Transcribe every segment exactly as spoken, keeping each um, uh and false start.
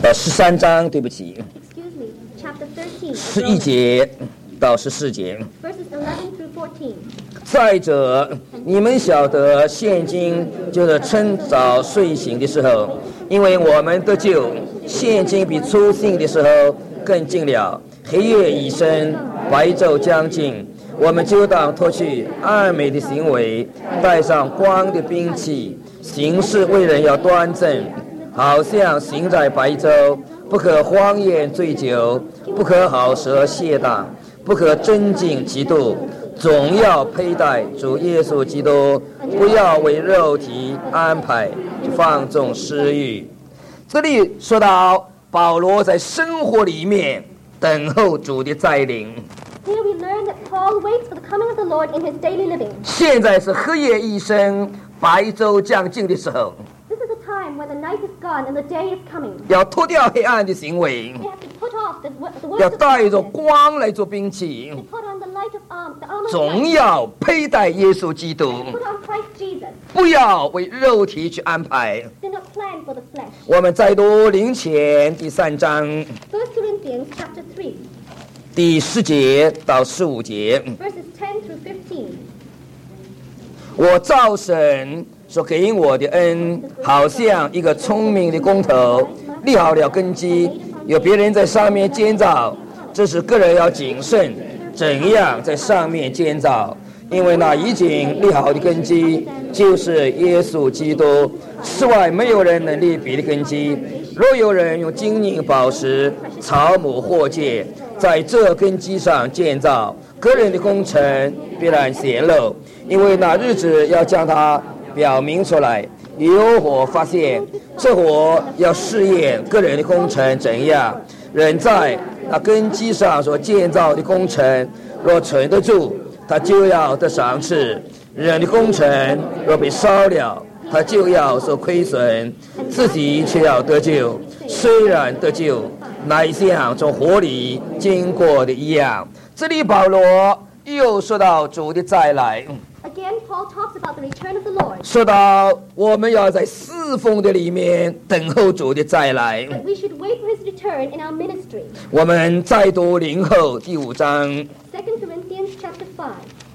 到十三章，对不起， Excuse me, chapter thirteen. 十一节到十四节。 Verses eleven through fourteen. 再者，你们晓得，现今就是趁早睡醒的时候，因为我们得救，现今比初信的时候更近了。黑夜已深，白昼将近，我们就当脱去暗昧的行为，带上光的兵器，行事为人要端正，好像行在白昼，不可荒宴醉酒，不可好舌懈怠，不可争竞嫉妒，总要佩戴主耶稣基督，不要为肉体安排放纵私欲。这里说到保罗在生活里面等候主的再临。 Here we learn that Paul waits for the coming of the Lord in his daily living. 现在是黑夜已深，白昼将近的时候， This is a time when the night is gone and the day is coming. 要脱掉黑暗的行为， We have to put off the, the 要 works of 带着 darkness, 光来做兵器， to put on the light of arm, the armor of 总 light, 要佩戴耶稣基督， put on Christ Jesus. 不要为肉体去安排。 Do not plan for the flesh. 我们再读林前第三章 First Corinthians chapter three, 第十节到十五节。 verses ten through fifteen. 我照神所给我的恩，好像一个聪明的工头，立好了根基，有别人在上面建造，这是个人要谨慎，怎样在上面建造。因为那已经立好的根基就是耶稣基督，此外没有人能立别的根基。若有人用金银宝石、草木货界在这根基上建造，个人的工程必然显露，因为那日子要将它表明出来。有火发现，这火要试验个人的工程怎样。人在那根基上所建造的工程若存得住，他就要得赏赐；人的工程若被烧了，他就要受亏损，自己却要得救。虽然得救，乃像从火里经过的一样。这里保罗又说到主的再来， Again, Paul talks about the return of the Lord. 说到我们要在侍奉的里面等候主的再来。 That we should wait for his return in our ministry. 我们再读林后第五章， Second Corinthians chapter five,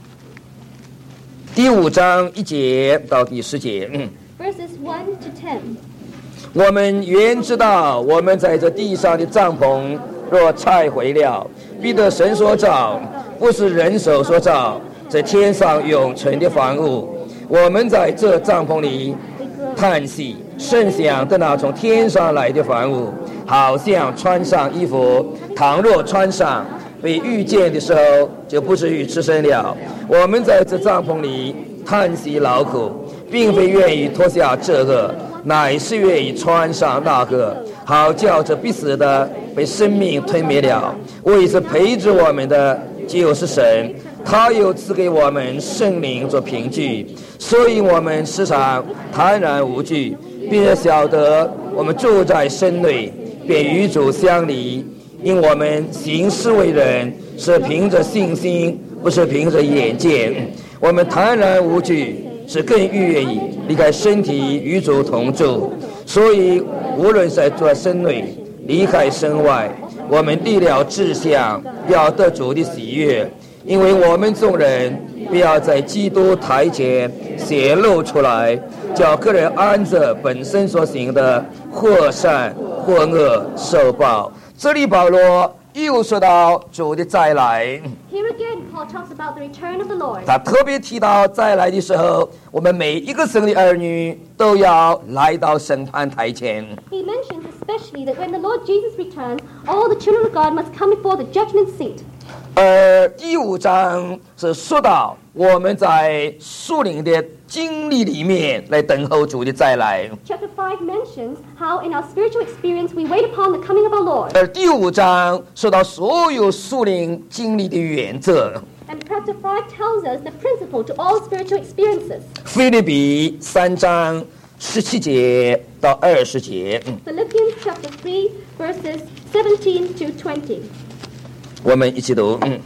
第五章一节到第十节。嗯 verses one to ten. 我们原知道，我们在这地上的帐篷若拆毁了，必得神所造，不是人手所造，在天上永存的房屋。我们在这帐篷里叹息，甚想得那从天上来的房屋，好像穿上衣服，倘若穿上，被遇见的时候，就不至于吃生了。我们在这帐篷里叹息劳苦，并非愿意脱下这个，乃是愿意穿上那个，好叫这必死的被生命吞灭了。为是陪着我们的就是神，他又赐给我们圣灵做凭据，所以我们时常坦然无惧，并且晓得我们住在身内，便与主相离。因我们行事为人是凭着信心，不是凭着眼见。我们坦然无惧，是更愿意离开身体与主同住。所以无论在做身内离开身外，我们立了志向，要得主的喜悦。因为我们众人必要在基督台前显露出来，叫个人按着本身所行的，或善或恶受报。这里保罗又说到主的再来， Here again, Paul talks about the return of the Lord. 他特别提到再来的时候，我们每一个神的儿女都要来到审判台前。 He mentions especially that when the Lord Jesus returns, all the children of God must come before the judgment seat. 而第五章是说到我们在属灵的经历里面来等候主的再来， Chapter five mentions how in our spiritual experience we wait upon the coming of our Lord. 而第五章说到所有属灵经历的原则。 And chapter five tells us the principle to all spiritual experiences. 腓立比三章十七节到二十节， Philippians chapter three, verses seventeen to twenty. 我们一起读。嗯，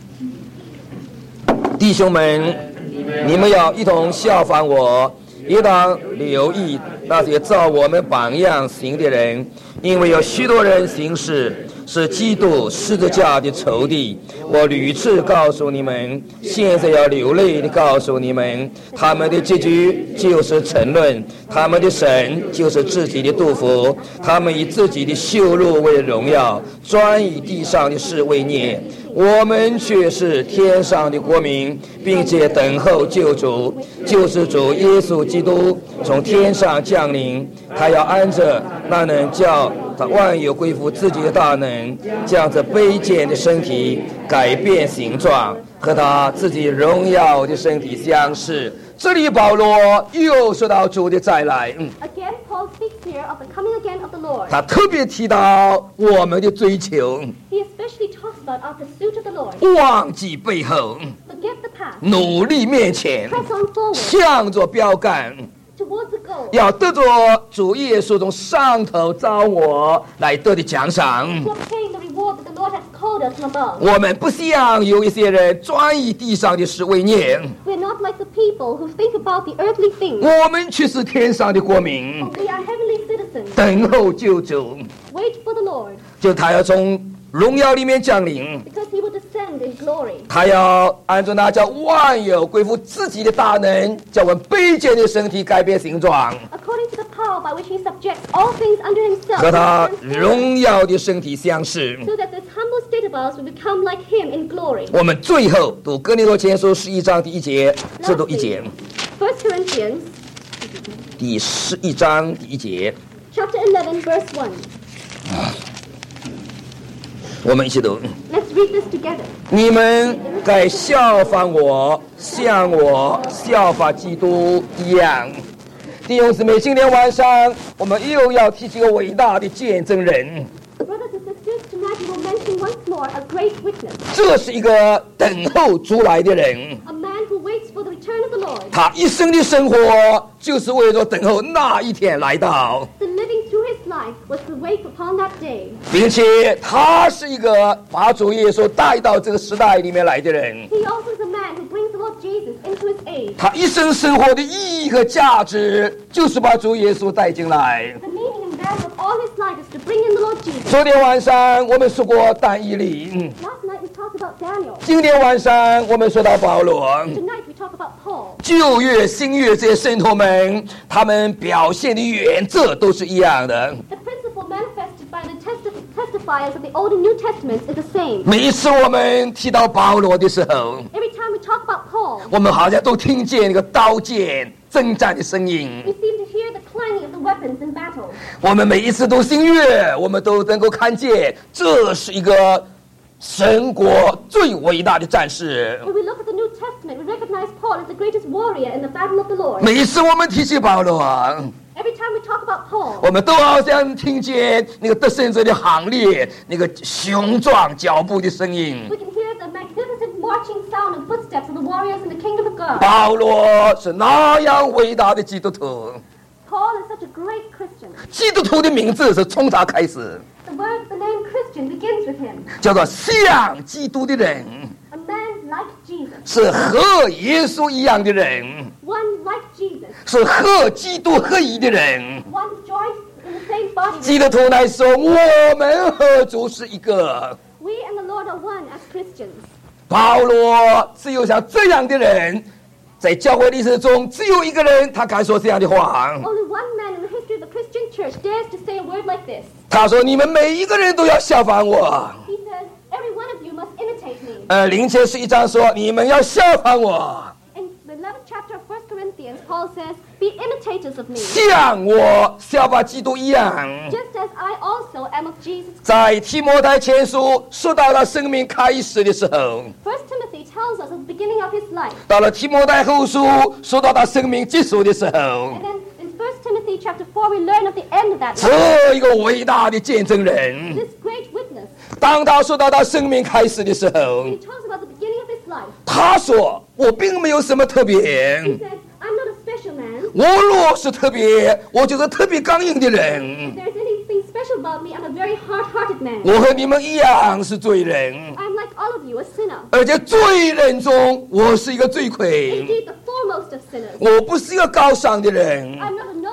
弟兄们，你们要一同效仿我，也当留意那些照我们榜样行的人，因为有许多人行事是基督十字架的仇敌。我屡次告诉你们，现在要流泪的告诉你们，他们的结局就是沉沦，他们的神就是自己的杜甫，他们以自己的羞辱为荣耀，专以地上的事为孽。我们却是天上的国民，并且等候救主，就是主耶稣基督从天上降临。他要按着那能叫他万有归服自己的大能，将这卑贱的身体改变形状，和他自己荣耀的身体相似。这里保罗又说到主的再来。嗯 Again, Paul speaks here of the coming again of the Lord. 他特别提到我们的追求， He especially talks about our pursuit of the Lord. 忘记背后， Forget the past. 努力面前， Press on forward 向着标杆， towards the goal. 要得着主耶稣从上头招我来得的奖赏。 To obtain the reward that the Lord has called us from above. 我们不像有一些人专以地上的事为念， We're not like the people who think about the earthly things. 我们却是天上的国民， We are heavenly citizens. 等候救主， Wait for the Lord, 就他要从荣耀里面降临， because he will descend in glory. 他要按照那叫万有归服自己的大能，叫我们卑贱的身体改变形状， According to the power by which he subjects all things under himself, 和他 he transforms 荣耀的身体相似。 so that this humble state of ours will become like him in glory. 我们最后读哥林多前书十一章第一节，只读一节， First Corinthians 第十一章第一节， chapter eleven, verse one. 我们一起读。 Let's read this together. 你们该效仿我，像我效法基督一样。弟兄姊妹，今天晚上我们又要提起一个伟大的见证人， Brothers and sisters, tonight we will mention once more a great witness, 这是一个等候主来的人。 a man who waits for the return of the Lord. 他一生的生活就是为了等候那一天来到， The living through his life was to wait upon that day. 并且他是一个把主耶稣带到这个时代里面来的人。 He also is a man who brings the Lord Jesus into his age. 他一生生活的意义和价值，就是把主耶稣带进来。 The meaning and value of all his life is to bring in the Lord Jesus. 昨天晚上我们说过但以理，嗯 Last night we talked about Daniel. 今天晚上我们说到保罗。 Tonight we talk about Paul. 旧约、新约这些圣徒们，他们表现的原则都是一样的。 The principle manifested by the testif- testifiers of the Old and New Testaments is the same. 每一次我们提到保罗的时候， Every time we talk about Paul, 我们好像都听见那个刀剑征战的声音。 we seem to hear the clanging of the weapons in battle. 我们每一次读新约，我们都能够看见，这是一个神国最伟大的战士。 When we look at the New Testament, we recognize Paul as the greatest warrior in the battle of the Lord. 每一次我们提起保罗， Every time we talk about Paul, 我们都好像听见那个得胜者的行列，那个雄壮脚步的声音。 we can hear the magnificent marching sound and footsteps of the warriors in the kingdom of God. 保罗是那样伟大的基督徒， Paul is such a great Christian. 基督徒的名字是从他开始， The word, the name Christian begins with him. 叫做像基督的人， A man like Jesus. 是和耶稣一样的人， One like Jesus. 是和基督合一的人。 One joined in the same body. 基督徒来说，我们和主是一个。 We and the Lord are one as Christians. 保罗只有像这样的人，在教会历史中，只有一个人他敢说这样的话。 Only one man in the history of the Christian church dares to say a word like this. 他说：“你们每一个人都要效仿我。 He says, every one of you must imitate me. ” 呃，林前十一章说：“你们要效仿我， In the eleventh chapter of First Corinthians, Paul says, be imitators of me, 像我效法基督一样。” just as I also am of Jesus. 在提摩太前书说到了生命开始的时候， First Timothy tells us at the beginning of his life. 到了提摩太后书说到他生命结束的时候， And then in First Timothy chapter four, we learn of the end of that life. 这一个伟大的见证人， This great witness, 当他说到他生命开始的时候， he talks about the beginning of his life. 他说：“我并没有什么特别， He says, I'm not a special man. 我若是特别，我就是特别刚硬的 If 人。 there's anything special about me, I'm a very hard-hearted man. 我和你们一样是罪人， I'm like all of you, a sinner. 而且罪人中我是一个罪魁。 Indeed, the foremost of sinners. 我不是一个高尚的人， I'm not a noble man.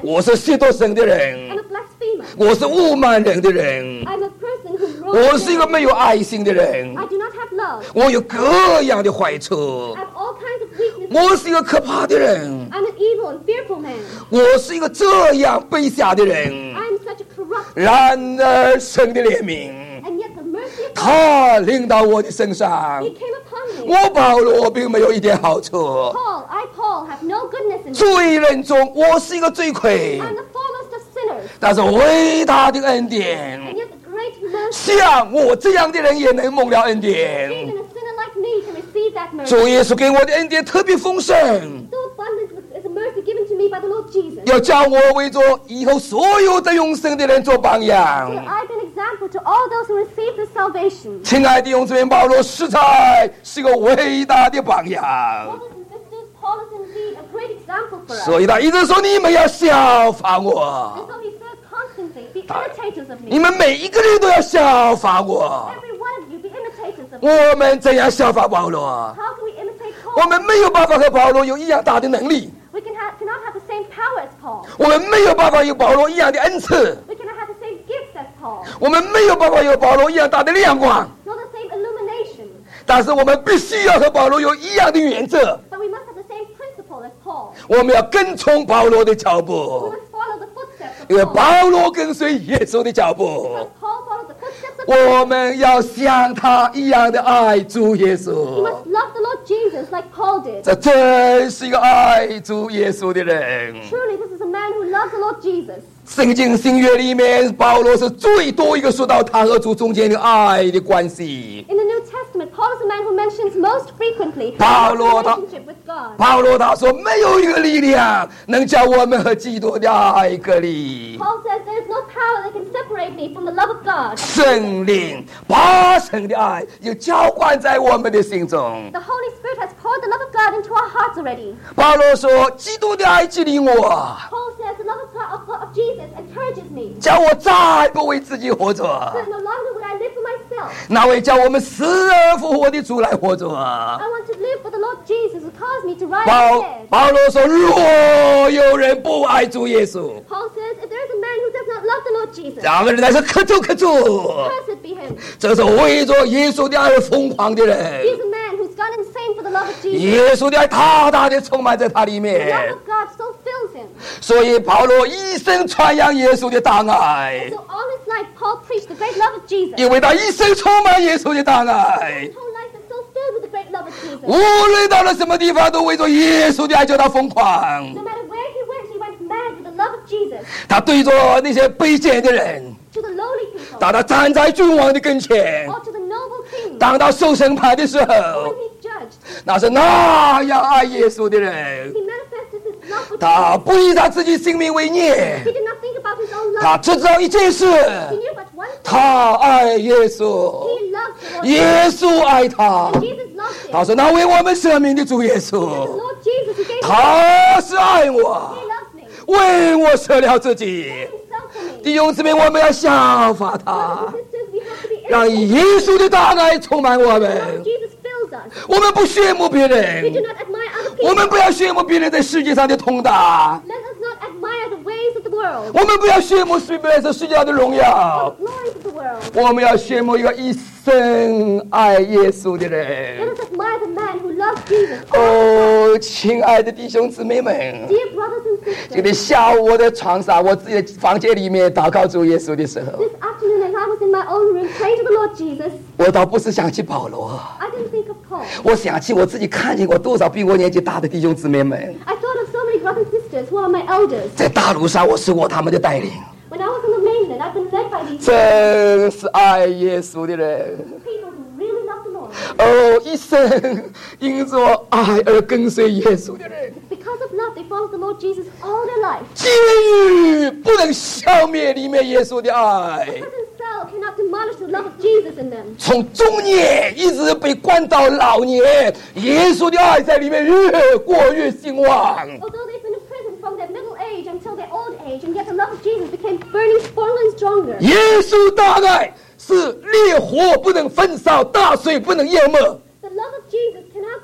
我是亵渎神的 I'm 人， a blasphemer. 我是侮慢人的人， I'm a person who 我 wrongs 是一个 men. 没有爱心的人， I do not have love. 我有各样的坏处， I have all kinds of weaknesses. 我是一个可怕的人， I'm an evil and fearful man. 我是一个这样卑下的人。 I'm such a corrupt, 然而神的怜悯， and yet the mercy of God, 他临到我的身上， He came upon me. 我保罗并没有一点好处。 Paul, I, Paul, have no goodness in me. 罪人中，我是一个罪魁， I'm the foremost of sinners, 但是伟大的恩典， and yet the great mercy. 像我这样的人也能蒙了恩 Even 典。 a sinner like me can receive that mercy. 主耶稣给我的恩典特别丰盛， So abundant is a mercy given to me by the Lord Jesus. 要叫我为着以后所有的永生的人做榜 So 样。 that I've been an example to all those who receive this salvation. 亲爱的弟兄姊妹，保罗实在是个伟大的榜样， Brothers and sisters, Paul is indeed a great example for us. 所以他一直说你们要效法 And 我， so he says constantly, be imitators of 你 me. 们每一个人都要效法我。 Every one of you, be imitators of me. 我们怎样效法保罗？ How can we imitate 我 Paul? 们没有办法和保罗有一样大的能力， We can have, cannot have the same power as Paul. 我们没有办法有保罗一样的恩赐， We cannot have the same gifts as Paul, 我们没有办法有保罗一样大的亮光， nor the same illumination. 但是我们必须要和保罗有一样的原则， But we must have the same principle as Paul. 我们要跟从保罗的脚 We 步， must follow the footsteps of 因为 Paul. 保罗跟随耶稣的脚步， Because Paul followed the footsteps of 我们要像他一样的爱主耶 We 稣。 must love the Lord Jesus like Paul did. 这真是一个爱主耶稣的人。 Truly, this is a man who loves the Lord Jesus. 圣经新约里面，保罗是最多一个说到他和主中间的爱的关系。 In the New Testament, Paul is the man who mentions most frequently his 保罗他- relationship with God. 保罗他说，没有一个力量能叫我们和基督的爱隔离。 Paul says there is no power that can separate me from the love of God. 圣灵把神的爱又浇灌在我们的心中。 The Holy Spirit has poured the love of God into our hearts already. 保罗说，基督的爱激励我， Paul says the love of God of, of Jesus encourages me. 叫我再不为自己活着， So no longer would I live for myself. 那位叫我们死而复活的主来活着。 I want to live for the Lord Jesus who caused me to rise 保 again. 保罗说，若有人不爱主耶稣， Paul says if there is a man who does not love the Lord Jesus, 这个人乃是可咒可咒。 cursed be him. 这是为着耶稣的爱而疯狂的 He 人， is a man who's gone insane for the love of Jesus. 耶稣的爱大大的充满在他里 The 面 love，of God so fills him. 所以保罗一生传扬耶稣的大爱， So all his life, Paul preached the great love of Jesus. 因为他一生充满耶稣的大爱 His，whole life is so filled with the great love of Jesus. 无论到了什么地方，都为着耶稣的爱叫他疯狂。 No matter where he went, he went mad with the love of Jesus. 他对着那些卑贱的人， To the lowly people, 当他站在君王的跟前， or to the noble king, 当他受审判的时 when 候， he's judged, 那是那样爱耶稣的人。 he manifested his love for 他 Jesus. 不以他自己性命为念 He，did not think about his own 他 love. 只知道一件事， He knew but one thing. 他爱耶稣， He loved the Lord 耶稣爱他 Jesus. And。Jesus loved him. 他说：“那为我们舍命的主耶 The 稣， Lord Jesus who gave him. 他是爱我， He loves me. 为我舍了自己。 Himself for me. 弟兄姊妹，我们要效法 Brothers 他 and，sisters, we have to be 让 imitators. 耶稣的大爱充满我 The love 们 of。Jesus fills us. 我们不羡慕别 We do 人， not admire other 我 people. 们不要羡慕别人在世界上的通达， Let us not admire the ways of the world, 我们不要羡慕别人在世界上的荣耀。 the glories of the world. 我们要羡慕一个一生爱耶稣的 Let 人。 us admire the man who loves Jesus. 哦，亲爱的弟兄姊妹们， Dear brothers and 今 sisters, 天下午我在床上，我自己的房间里面祷告主耶稣的时候， this afternoon as I was in my own room praying to the Lord Jesus, 我倒不是想起保罗， I didn't think of Paul. 我想起我自己看见过多少比我年纪大的弟兄姊妹们， I thought of so many brothers and sisters who are my elders. 在大陆上我受过他们的带领， When I was on the mainland, I've been led by these 真是爱耶稣的人。 people who really love the Lord. 哦，一生因着爱而跟随耶稣的人， Because of love, they follow the Lord Jesus all their life. 监狱不能消灭里面耶稣的爱。 Prison cell cannot demolish the love of Jesus in them. 从中年一直被关到老年，耶稣的爱在里面越过越兴旺。 Although they've been in prison from their middle age until their old age, and yet the love of Jesus became burning stronger and stronger. 耶稣大爱是烈火不能焚烧，大水不能淹没。 The love of Jesus cannot be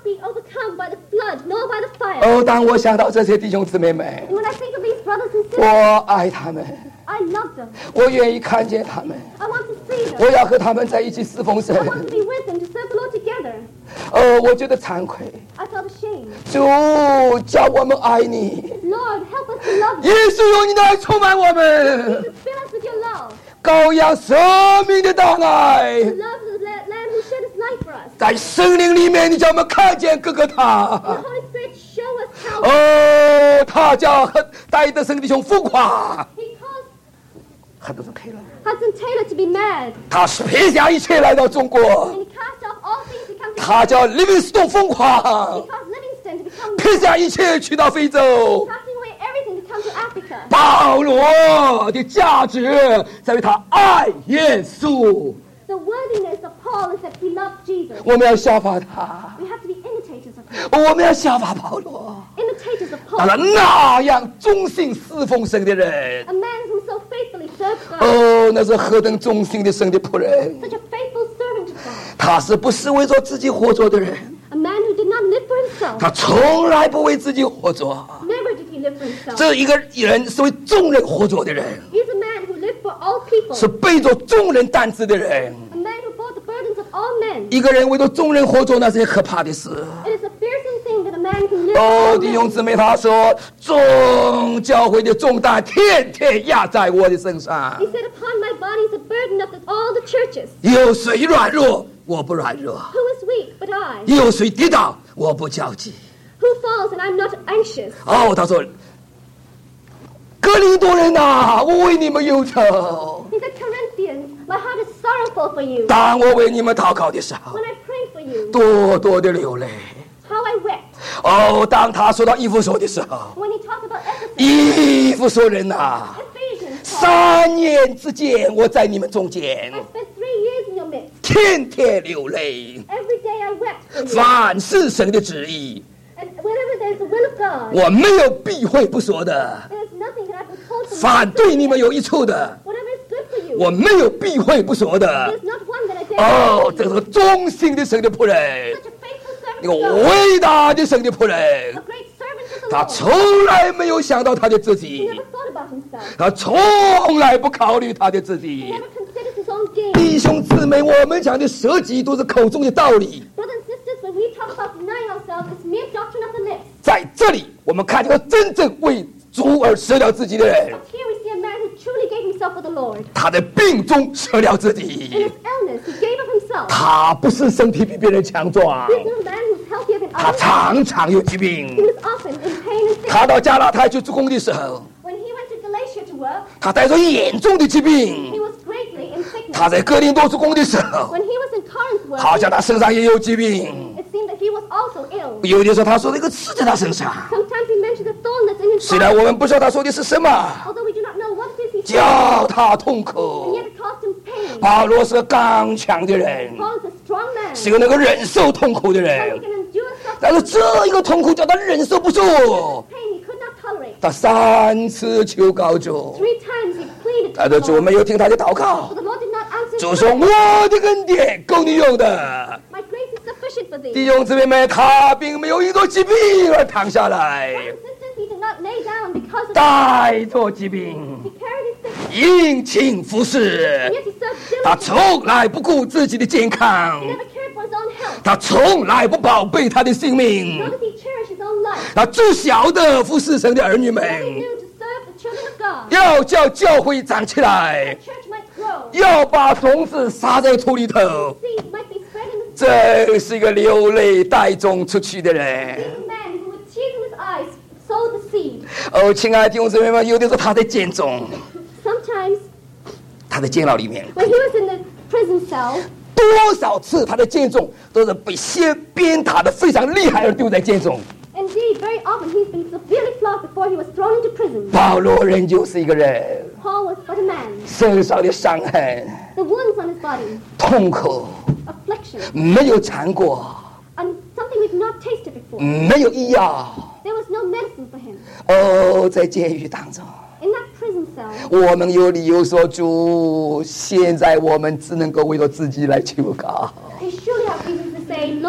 be overcome by the flood, nor by the fire. 哦，当我想到这些弟兄姊妹们， And when I think of these brothers and 我 sisters, 爱他们， I love them. 我愿意看见他们， I want to see them. 我要和他们在一起侍奉神。 I want to be with them, to serve the Lord together. 哦，我觉得惭愧， I felt ashamed. 主叫我们爱你， Lord, help us to love 耶 you. 稣用你的爱充满我们， Jesus, fill us with your love. 羔羊生命的大爱， The love of the la- Lamb who shed his life for us. 在圣灵里面，你叫我们看见哥哥 The 他。 Holy Spirit show us how 哦，他叫戴德生弟兄疯狂， he caused 很多人可以了。 Hudson Taylor to be mad. 他是撇下一切来到中国， And he cast off all things to come to 他叫利文斯顿疯 He 狂， caused Livingston to become 撇 mad. 下一切去到非洲。 Casting away everything to come to Africa. 保罗的价值在于他爱耶稣， The worthiness of Paul is that he loved Jesus. 我们要效法他， We have to be imitators of him. 我们要效法保罗， Imitators of 当 Paul. 然那样忠心侍奉神的人， A man who so faithfully serves God. 哦，那是何等忠心的神的仆人。 Such a faithful servant of God. 他是不是为着自己活着的人， A man who did not live for himself. 他从来不为自己活着。 Never did he live for himself. 这一个人是为众人活着的人， He's a man who lived for all people. 是背着众人担子的人。 A man who bore the burdens of all men. 一个人为着众人活着，那是件可怕的事。 It is a fearsome thing that a man can live for 哦， all 弟兄 men. 姊妹，他说，众教会的重担天天压在我的身上 He。said, upon my body is the burden of the, all the churches. 有谁软弱，我不软弱； Who is weak but I? 有谁跌倒，我不焦急。 Who falls and I'm not anxious? 哦，他说，哥林多人呐、我为你们忧愁。 He said, Corinthians, my heart is sorrowful for you. 当我为你们祷告的时候， When I pray for you, 多多的流泪。 how I wept. 哦，当他说到以弗所的时候， When he talked about Ephesus, 以弗所人呐、 Ephesians, Paul, 三年之间我在你们中间， I spent three years in your midst. 天天流泪。 Every day I wept for you. 凡是神的旨意， And whenever there's the will of God, 我没有避讳不说的； there's nothing that I withhold from 凡 you. 对你们有益处的， Whatever is good for you, 我没有避讳不说的。 there's not one that I dare 哦， to 这 say. 是忠心的神的仆人， Such a faithful 一 servant 个 of God, 伟大的神的仆人 a。great servant of the 他 Lord. 从来没有想到他的自 He 己， never thought about himself. 他从来不考虑他的自 He 己。 never considered his own gain. 弟兄姊妹，我们讲的舍己都是口中的道理， Brothers and sisters, when we talk about denying ourselves, it's mere doctrine of the lips. 在这里我们看见了真正为主而舍了自己的人， But here we see a man who truly gave himself for the Lord. 他在病中舍了自 In 己。 his illness, he gave of himself. 他不是身体比别人强壮， He's not a man who's healthier than 他 others. 常常有疾 He 病。 was often in pain and sickness. 他到加拉太去做工的时候， When he went to Galatia to work, 他带着严重的疾 he 病。 was greatly in sickness. 他在哥林多做工的时候， When he was in Corinth 好 work, 像他身上也有疾病。 it seemed that he was also ill. 有的时候他说那个刺在他身上， Sometimes he mentioned the thorn that's in his 虽然 body. 我们不知道他说的是什么， Although we do not know what it is he said, 叫他痛 and 苦。 yet it caused him pain. 保罗是个刚强的人， Paul is a strong man. 是个能够忍受痛苦的 So he 人， can endure 但是 suffering. 这一个痛苦叫他忍受不住， Pain he could not tolerate. 他三次求告主， Three times he pleaded 他 to 的 the 主 Lord. 没有听他的祷告 But。the Lord did not answer 主 his 说：“ prayer. 我的恩典够你用的。 My grace is sufficient for ” thee. 弟兄姊妹们，他并没有因着疾病而躺下来， Brothers and sisters, he did not lay down because of 带着疾病 he carried his sickness. 殷勤服 And 侍。 yet he served 他 diligently. 从来不顾自己的健康 He，never cared for his own health. 他从来不宝贝他的性命 Nor。did he cherish his own life. 他最小的服侍神的儿女 All he 们， knew to serve the children of God. 要叫教会长起来， The church might grow. 要把种子撒在土里头。 Seed might be spread in the 这是一个流泪带种出去的人。 This man who with tears in his eyes sowed the seed. 哦，亲爱的弟兄姊妹们，有的时候他在监中， Sometimes 他在监牢里面， when he was in the prison cell, 多少次他的监中都是被先鞭打的非常厉害而丢在监中。 indeed, very often he's been severely flogged before he was thrown into prison. 保罗仍旧是一个人， Paul was but a man. 身上的伤痕、 The wounds on his body, 痛苦 affliction, 没有尝过， and something we've not tasted before. 没有医药。 There was no medicine for him. 哦，在监狱当中， In that prison cell, 我们有理由说主，现在我们只能够为了自己来求告。 we surely have reason to say, Lord,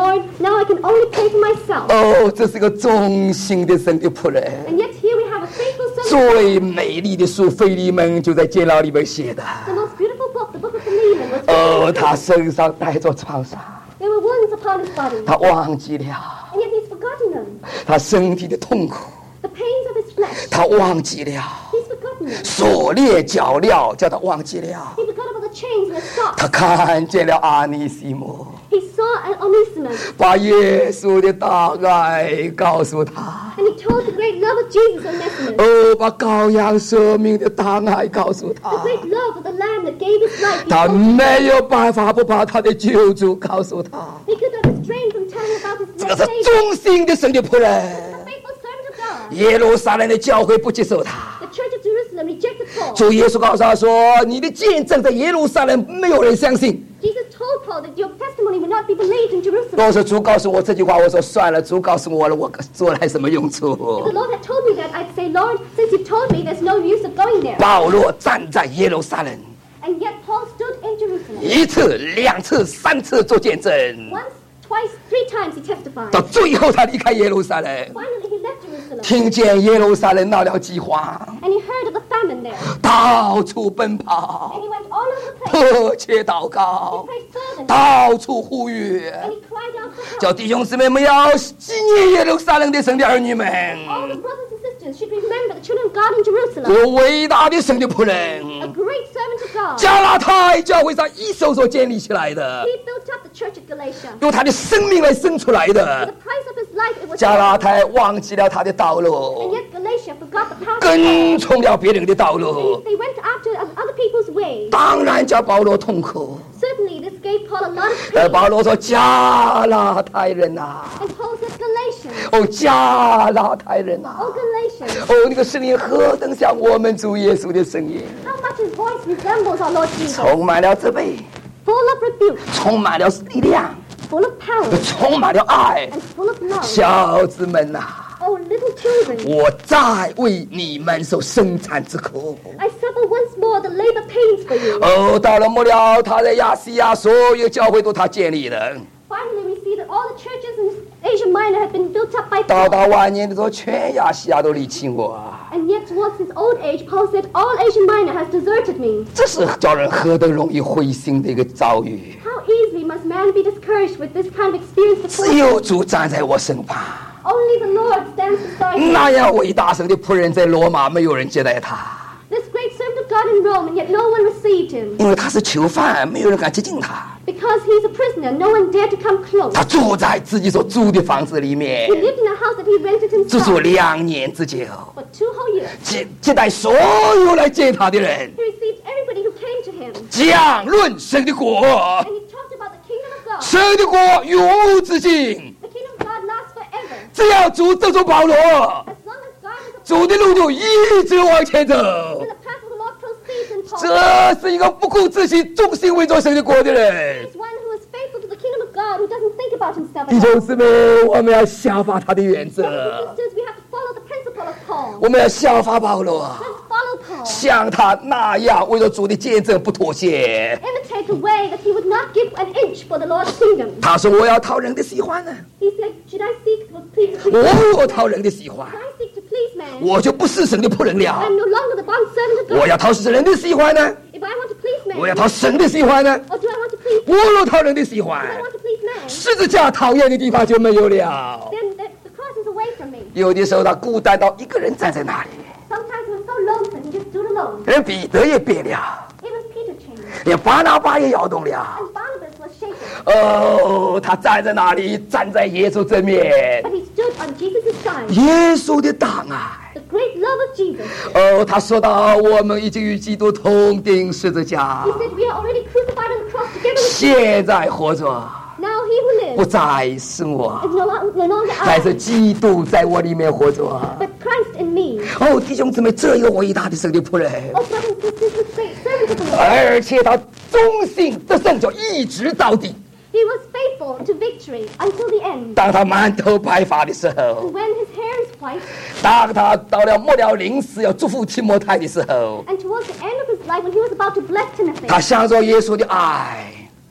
Lord, now I can only pray for myself. 哦，这是个忠心的神的仆人。 And yet here we have a faithful servant. 最美丽的书《腓利门》就在监牢里面写的。 The most beautiful book, the book of Philemon, was 哦， written. 他身上带着创伤， There were wounds upon his body, 他忘记了 and yet he's forgotten them. 他身体的痛苦， The pains of his flesh, 他忘记了 he's forgotten them. 锁链脚镣，叫他忘记了。 He forgot about the chains and the stocks. 他看见了阿尼西姆， He saw an Onesimus, 把耶稣的大爱告诉他。 and he told the great love of Jesus Onesimus, 哦，把羔羊舍命的大爱告诉 the 他。 great love of the Lamb that gave his life. He, 他 told, 没有办法不把他的救主告诉他。 he could not restrain from telling about his 这个是 Savior, 忠心的神的仆人。 the faithful servant of God. 耶路撒冷的教会不接受他。 The church of Jerusalem rejected Paul. 主耶稣告诉他说：“你的见证在耶路撒冷没有人相信。 Jesus told Paul that your testimony would not be believed in ” Jerusalem. 若是主告诉我这句话，我说算了，主告诉我了，我做来什么用 If 处 the？ Lord had told me that, I'd say, Lord, since you've told me, there's no use of going there. 保罗站在耶路撒冷， And yet Paul stood in Jerusalem. 一次、两次、三次做见证， Once, twice, three times he testified. 到最后他离开耶路撒冷， Finally he left Jerusalem. 听见耶路撒冷闹了饥荒， And he heard of the famine there. 到处奔 And 跑， he went all over the place. 迫切祷 He 告， prayed fervently. 到处呼吁， And he cried out for 叫 help. 弟兄姊妹们要纪念耶路撒冷的神的儿女们。 All the brothers and sisters should remember the children of God in Jerusalem. 这伟大的神的仆人， A great servant of God. 加拉太教会上一手所建立起来的， He built up the church of Galatia. 用他的生命来生出来 For 的 the。price of his life, it was 加拉 sold. 太忘记了他的道 And 路， yet Galatia forgot the path of 跟 God. 从了别人的道 They, 路， they went after other people's ways. 当然叫保罗痛苦。 Certainly, this gave Paul a lot of 而 pain. 保罗说：“加拉太人呐、 And Paul said, Galatians, 哦，加拉太人呐、 oh Galatians, 哦，那个声音何等像我们主耶稣的声音， how much his voice resembles our Lord Jesus. 充满了责备， Full of rebuke, 充满了力量， full of power, 充满了爱。 and full of love. 小子们呐、 Oh, little children, 我再为你们受生产之苦。 I suffer once more the labor pains for you. 哦，到了末了，他在亚细亚所有教会都他建立的。 Finally, we see that all the churches in Asia Minor have been built up by 到 Paul. 他晚年的时候，全亚细亚都离弃我啊！ And yet, towards his old age, Paul said, all Asia Minor has deserted me. 这是叫人何等容易灰心的一个遭遇。 How easily must man be discouraged with this kind of experience 只 before 有 him? 主站在我身旁， Only the Lord stands beside him. 那样伟大神的仆人在罗马没有人接待他， This great servant of God in Rome, and yet no one received him. 因为他是囚犯，没有人敢接近他。 Because he's a prisoner, no one dared to come close. 他住在自己所租的房子里面 He，lived in a house that he rented 足足 himself 两年之久， for two whole years. 接接待所有来见他的人， He received everybody who came to him. 讲论神的国， And he talked about the kingdom of God. 神的国永无止境。 The kingdom of God lasts forever. 只要主走出保罗， As long as God is a 主的路就一直往前走 then。the path of the Lord proceeds in Paul. 这是一个不顾自己、忠心为做神的国的人。 He's one who is faithful to the kingdom of God, who doesn't think about himself. 弟 at 兄 all. 姊妹，我们要效法他的原 Brothers 则， and sisters, we have to follow the principle of Paul. 我们要效法保罗， Let's follow Paul. 像他那样为了主的见证不妥协。 Imitate the way that he would not give an inch for the Lord's kingdom. 他说：“我要讨人的喜欢呢， He said, should I seek to please 我若 man? 讨人的喜欢， Should I seek to please man? 我就不是神的仆人了 I'm。no longer the bond servant of 我 God. 要讨人的喜欢呢， If I want to please 我要 man, 讨神的喜欢呢。 or do I want to please 我若讨人的喜欢 I，want to please man, 十字架讨厌的地方就没有了。 then the, the cross is away from me. 有的时候他孤单到一个人站在那里， Sometimes he was so lonesome, he just stood alone. 连彼得也变了， Even Peter changed, 连巴拿巴也摇动了。 and Barnabas was shaken. 哦，他站在那里，站在耶稣正面， But he stood on Jesus' side. 耶稣的大爱。 The great love of Jesus. 哦，他说到我们已经与基督同钉十字架 He，said, we are already crucified on the cross together with 现在活着， Now he who 不 lives 再是我， is no, lo- no longer 乃是 I, 基督在我里面活着。 but Christ in me. 哦，弟兄姊妹，这一个伟大的神的仆人， Oh, brothers and sisters, this great servant of the Lord. 而且他忠心得胜，就一直到底。 He was faithful to victory until the end. 当他满头白发的时候 And，when his hair is white, 当他到了末了临死要祝福提摩太的时候， and towards the end of his life, when he was about to bless Timothy, 他想着耶稣的爱， facing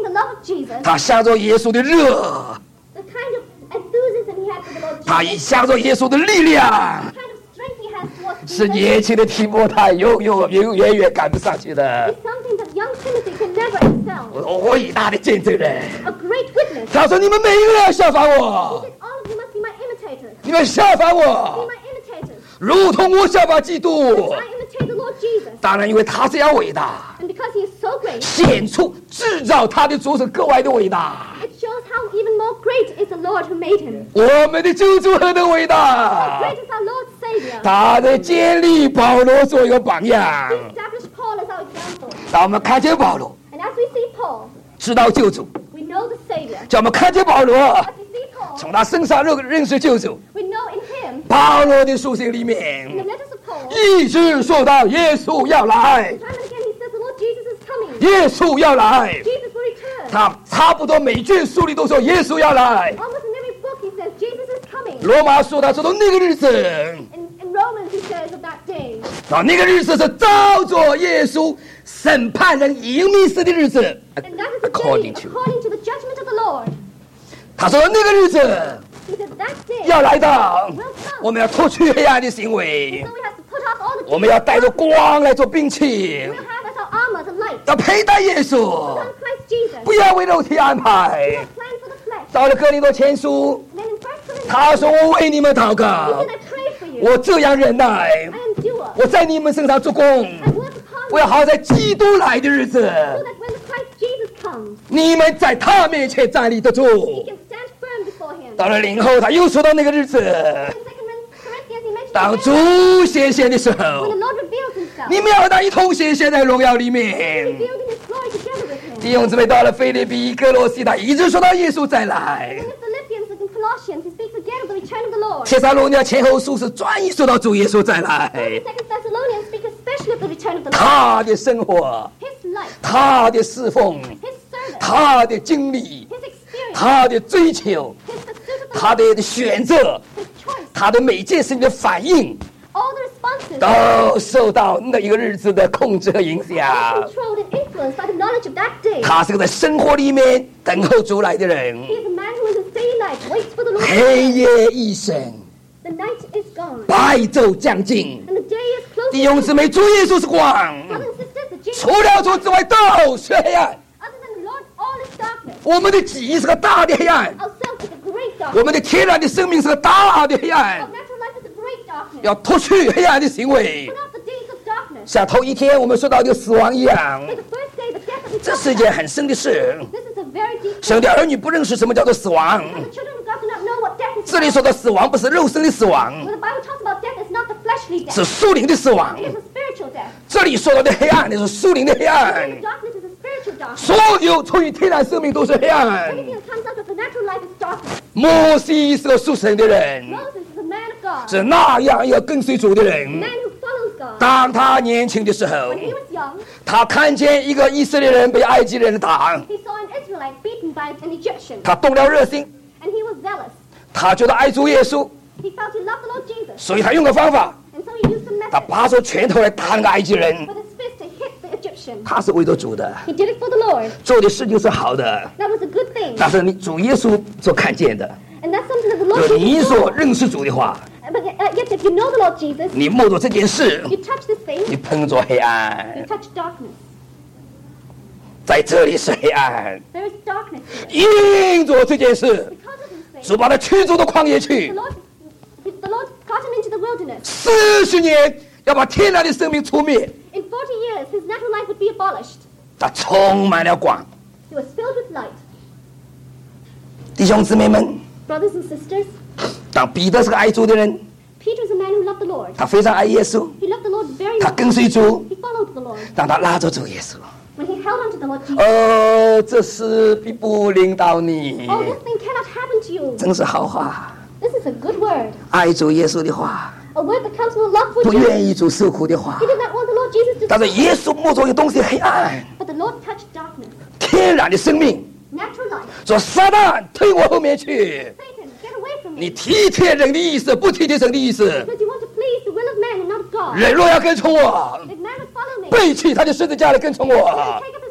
the love of Jesus, 他向着耶稣的热， the kind of enthusiasm he had for the Lord 他 Jesus, 向着耶稣的力量， the kind of strength he has towards 是 Jesus, 年轻的提摩太永永永远远赶不上去的。 is something that young Timothy can never excel. 伟大的见证人， A great witness. 他说：“你们每一个人要效法 He 我， said, all of you must be my imitators. 你们效法 Be 我， my imitators. 如同我效法基督。 I imitate the Lord Jesus. ” 当然，因为他这样伟大， And because he is so great, 显出制造他的主是格外的伟大。 it shows how even more great is the Lord who made him. 我们的救主何等伟 How 大！ great is our Lord's Savior. 他的建立保罗做一个榜样 He。established Paul as our example. 当我们看见保罗， And as we see Paul, 知道救主； we know the Savior. 叫我们看见保罗， As we see Paul, 从他身上认认识救主。 we know in him, 保罗的书信里 in the 面， letters of Paul, 一直说到耶稣要来， time and again he says the Lord Jesus is coming. 耶稣要来。 Jesus will return. 他差不多每卷书里都说耶稣要来。 Almost in every book he says Jesus is coming. 罗马书他说到那个日子， In, in Romans he says of that day, 啊，那个日子是照着耶稣审判人营命时的日子。 and that is the day According to according to the judgment of the Lord. 他说那个日子 He said that day 要来到 will，come. 我们要脱去黑暗的行为， So we have to put off all the 我们要带着光来做兵器， We'll have as our armor the light. 要佩戴耶稣， Put on Christ Jesus. 不要为肉体安排。 Plan for the flesh. 到了哥林多前书， Then in First Corinthians, 他说我为你们祷 he 告 said, I pray for you. 我这样忍耐， I am doer. 我在你们身上做工， I work upon 我要好在基督来的日子， you, so that when the Christ Jesus comes, 你们在他面前站立得住。 he can stand firm before him. 到了领后，他又说到那个日子， In Second Corinthians, he mentioned 当 the day 主显现的时 when the 候， Lord reveals himself. 你们要和他一同显现在荣耀里面。 Revealed in his glory together with him. 弟兄姊妹，到了腓立比、哥罗西，他一直说到耶稣再来。 In the Philippians and Colossians, he speaks again of the return of the Lord. 帖撒罗尼迦前后书是专一说到主耶稣再 In 来， Second Thessalonians, speak especially of the return of the Lord. 他的生活、 His life, 他的侍奉、 his service, 他的经历、 his experience, 他的追求、 his pursuit of the 他 Lord, 的选择、 his choice, 他的每件事情的反应， all the responses 都受到那一个日子的控制和影 are 响。 controlled and influenced by the knowledge of that day. 他是个在生活里面等候主来的人， He is a man who in his daily life waits for the Lord. 黑夜已深， The night is gone, 白昼将近。 and the day is close. 弟兄姊妹，主耶稣是光， Brothers and sisters, the Jesus, 除了主之外都是黑暗。 other than the Lord, all is darkness. 我们的记忆是个大的黑暗， Ourselves is a great 我 darkness. 们的天然的生命是个大的黑 Our 暗。 natural life is a great darkness. 要脱去黑暗的行为 Put，off the days of darkness. 像头一天我们说到这个死亡一样， Like the first day, the death of his 这是 daughter. 一件很深的事。 This is a very deep 神的儿女不认识什么叫做死亡。 And the children of God do not know what death is 这里 about. 说的死亡不是肉身的死亡， When the Bible talks about death, it's not the fleshly death. 是属灵的死亡。 It is a spiritual death. 这里说到的黑暗，那是属灵的黑暗。 And darkness is a spiritual darkness. 所有出于天然生命都是黑暗。 Everything that comes out of the natural life is darkness. 摩西是个属神的人， Moses is a man of God. 是那样一个跟随主的 A 人。 man who follows God. 当他年轻的时候， When he was young, 他看见一个以色列人被埃及人打， he saw an Israelite beaten by an Egyptian. 他动了热心， And he was zealous. 他觉得爱主耶稣， He felt he loved the Lord Jesus. 所以他用个方法， And so he used some 他 method 拔出拳头来打那个埃及人。 with his fist to hit the Egyptian. 他是为着主的， He did it for the Lord. 做的事情是好的， That was a good thing. 但是你主耶稣所看见的， And that's something that the Lord 就你 Jesus 所 saw. 认识主的话， But uh, yet, if you know the Lord Jesus, 你摸着这件事， you touch this thing, 你碰着黑 you 暗， touch darkness. 在这里是黑暗， There is darkness here. 因着这件事， Because of this thing, 主把他驱逐到旷野 the 去， Lord, the Lord got him into the wilderness. 四十年要把天然的生命除灭， In forty years, his natural life would be abolished. 他充满了光。 He was filled with light. 弟兄姊妹们， Brothers and sisters, 当彼得是个爱主的人， Peter is a man who loved the Lord. 他非常爱耶稣， He loved the Lord very 他 much. 跟随主， He followed the Lord. 当他拉着主耶稣， When he held on to the Lord Jesus, 哦，这事必不领导你， oh, this thing cannot happen to you. 真是好话。 This is a good word. 爱主耶稣的话， A word that comes from a love for 不 Jesus. 愿意主受苦的话 He，did not want the Lord Jesus to 但是 suffer. 耶稣摸着一个东西黑暗， But the Lord touched darkness. 天然的生命， Natural life. 说撒旦退我后面去， Satan, get away from 你 me. 体贴人的意思，不体贴神的意思。 Because you want to please the will of man and not of God. 人若要跟从我， If man would follow me, 背弃他的十字架来跟从 he 我 will，take up his cross and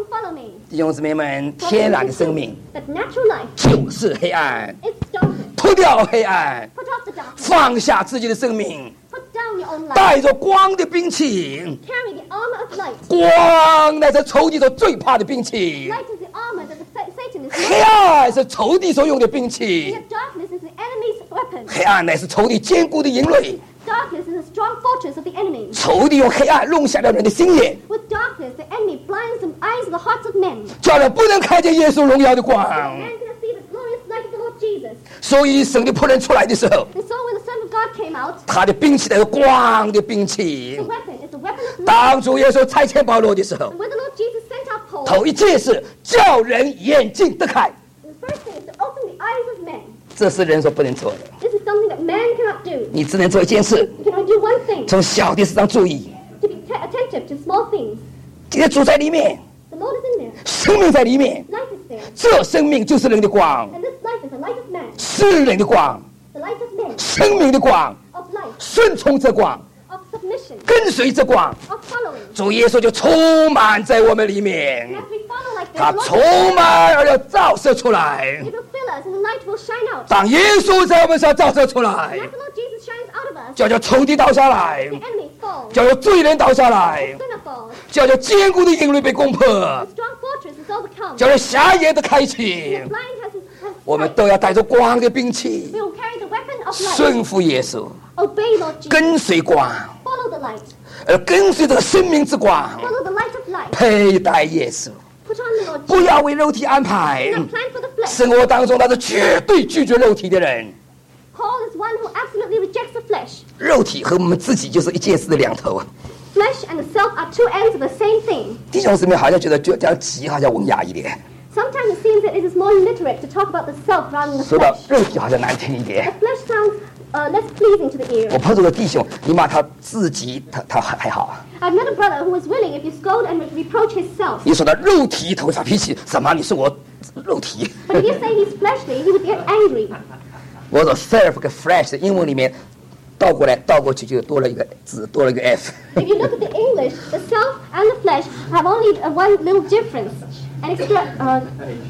follow me. 弟兄姊妹们，天然的生命 That natural life 就是黑暗， is darkness. 脱掉黑暗， Put off the darkness. 放下自己的生命， Put down your own life. 带着光的兵器。 Carry the armor of light. 光乃是仇敌所最怕的兵器， Light is the armor that the sa- Satan is 黑 using. 暗是仇敌所用的兵器。 Yet darkness is the enemy's weapon. 黑暗乃是仇敌坚固的营垒， Darkness is a strong fortress of the enemy. 仇敌用黑暗弄瞎了人的心眼， With darkness, the enemy blinds the eyes of the hearts of men. 叫人不能看见耶稣荣耀的光。 Man cannot see the glorious light of the Lord Jesus. 所以神的仆人出来的时候， And so when the Son of God came out, 他的兵器乃是光的兵 the 器。 weapon is the weapon of light. 当主耶稣差遣保罗的时候， And when the Lord Jesus sent out Paul, 头一件事叫人眼睛得开， the first thing is to open the eyes of men. 这是人所不能做的。 This is something that man cannot do. 你只能做一件事， You can only do one thing, 从小的事上注意。 to be te- attentive to small things. 今天主在里面， The Lord is in there. 生命在里面， Light is there. 这生命就是人的光， And this light is the light of man. 是人的光， The light of men. 生命的光， Of light. 顺从这光， Of submission. 跟随这光， Of following. 主耶稣就充满在我们里 And 面， as we follow like this, 他 the Lord 充满而要照射出来。 it will fill us and the light will shine out. 当耶稣在我们身上照射出 And 来， as the Lord Jesus shines out of us, 叫叫仇敌倒下来， the enemy falls. 叫叫罪人倒下来， Sinner falls. 叫叫坚固的营垒被攻破， The strong fortress is overcome. 叫叫瞎眼的开启 The。blind has, has 我们 sight. 都要带着光的兵器， We will carry the weapon of light. 顺服耶稣， Obey Lord Jesus. 跟随光， Follow the light. 而跟随这个生命之光， Follow the light of light. 佩戴耶稣。 Put on the Lord 不 Jesus. 要为肉体安排 Do。not plan for the flesh. 生活当中，他是绝对拒绝肉体的人。 Paul is one who absolutely rejects the flesh. 肉体和我们自己就是一件事的两头。 Flesh and the self are two ends of the same thing. 弟兄姊妹好像觉得就这样急，好像文雅一点； Sometimes it seems that it is more literate to talk about the self rather than the 说到 flesh. 肉体好像难听一 The 点。 flesh sounds uh, less pleasing to the 我 ear. 碰到个弟兄，你骂他自己，他他还还好； I've met a brother who was willing, if you scold and re- reproach his self, 你说他肉体，他会发脾气，什么？你说我肉体？ but if you say he's fleshly, he would get angry. 我说 self 跟 flesh 英文里面倒过来倒过去就多了一个字，多了一个 f。 If you look at the English, the self and the flesh have only uh, one little difference. An extra uh,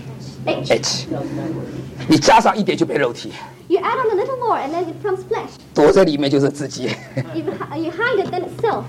H. h，你加上一点就变肉体， You add on a little more and then it becomes flesh. 躲在里面就是自己。 You, hi- you hide it, then it's self.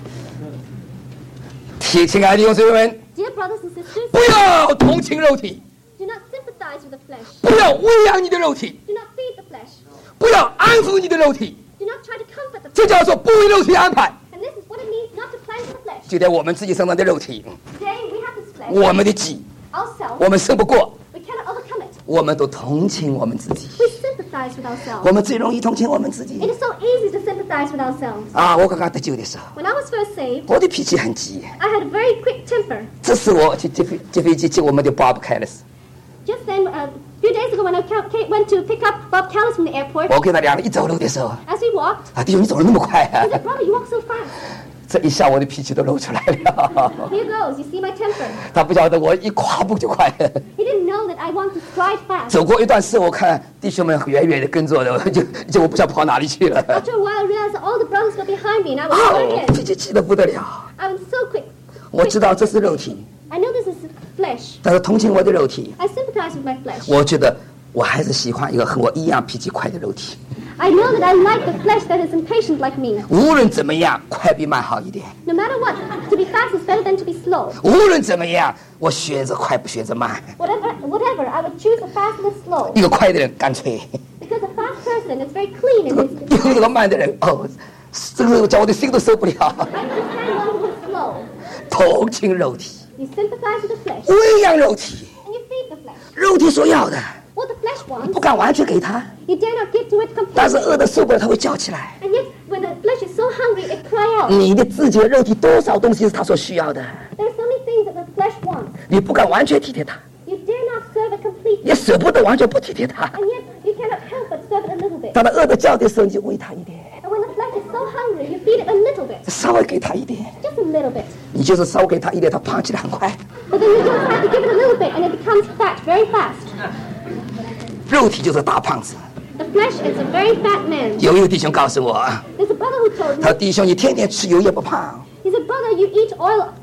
亲亲爱的弟兄姊妹们， Dear brothers and sisters, 不要同情肉体， do not sympathize with the flesh. 不要喂养你的肉体， Do not feed the flesh. 不要安抚你的肉体， Do not try to comfort the 这 flesh. 叫做不为肉体安排。 And this is what it means not to plan for the flesh. 就在我们自己身上的肉体， Today we have this flesh, 我们的己， ourselves. 我们胜不过， We cannot overcome it. 我们都同情我们自己。 We sympathize with ourselves. 我们最容易同情我们自己 It is so easy to sympathize with ourselves. 啊！我刚刚得救的时候， When I was first saved, 我的脾气很急， I had a very quick temper. 这是我去接飞接飞机接我们的 Bob Callis， Just then, uh, a few days ago, when I ca- ca- went to pick up Bob Callis from the airport, 我跟他两个一走路的时候， as we walked, 啊，弟兄你走得那么快 he 啊！ said, "Brother, you walk so fast." 这一下我的脾气都露出来了。 Here goes. You see my temper. 他不晓得我一跨步就快了。 He didn't know that I want to stride fast. 走过一段时，我看弟兄们远远的跟着的，我就就我不知道跑哪里去了。 After a while, I realized that all the brothers were behind me, and I was 啊， so 我 ahead. 脾气气得不得了。 I was so quick. 我知道这是肉体， I know this is flesh. 但是同情我的肉体， I sympathize with my flesh. 我觉得我还是喜欢一个和我一样脾气快的肉体。 I know that I like the flesh that is impatient like me. 无论怎么样，快比慢好一点。 No matter what, to be fast is better than to be slow. 无论怎么样，我选择快不选择慢。 Whatever, whatever, I would choose the fast and the slow. 一个快的人干脆， Because a fast person is very clean in his. 有这个慢的人，哦，这个叫我的心都受不了。 I understand one who is slow. 同情肉体， You sympathize with the flesh, 喂养肉体， and you feed the flesh. 肉体所要的， What the flesh wants, 不敢完全给他， you dare not give to it 但是 completely. 饿得受不了，他会叫起来。 And yet, when the flesh is so hungry, it cry out. 你的自己的肉体多少东西是他所需要的， There are so many things that the flesh wants. 你不敢完全体贴他， You dare not serve it completely. 也舍不得完全不体贴他。 And yet, you cannot help but serve it a little bit. 当他饿得叫的时候，你就喂他一点， And when the flesh is so hungry, you feed it a little bit. 稍微给他一点， Just a little bit. 你就是稍微给他一点，他胖起来很快。 But then you just have to give it a little bit, and it becomes fat very fast. 肉体就是大胖子。 The flesh is a very fat man. 有一个弟兄告诉我， There's a brother who told 他 me, 说弟兄你天天吃油也不胖， he said, brother, you eat oil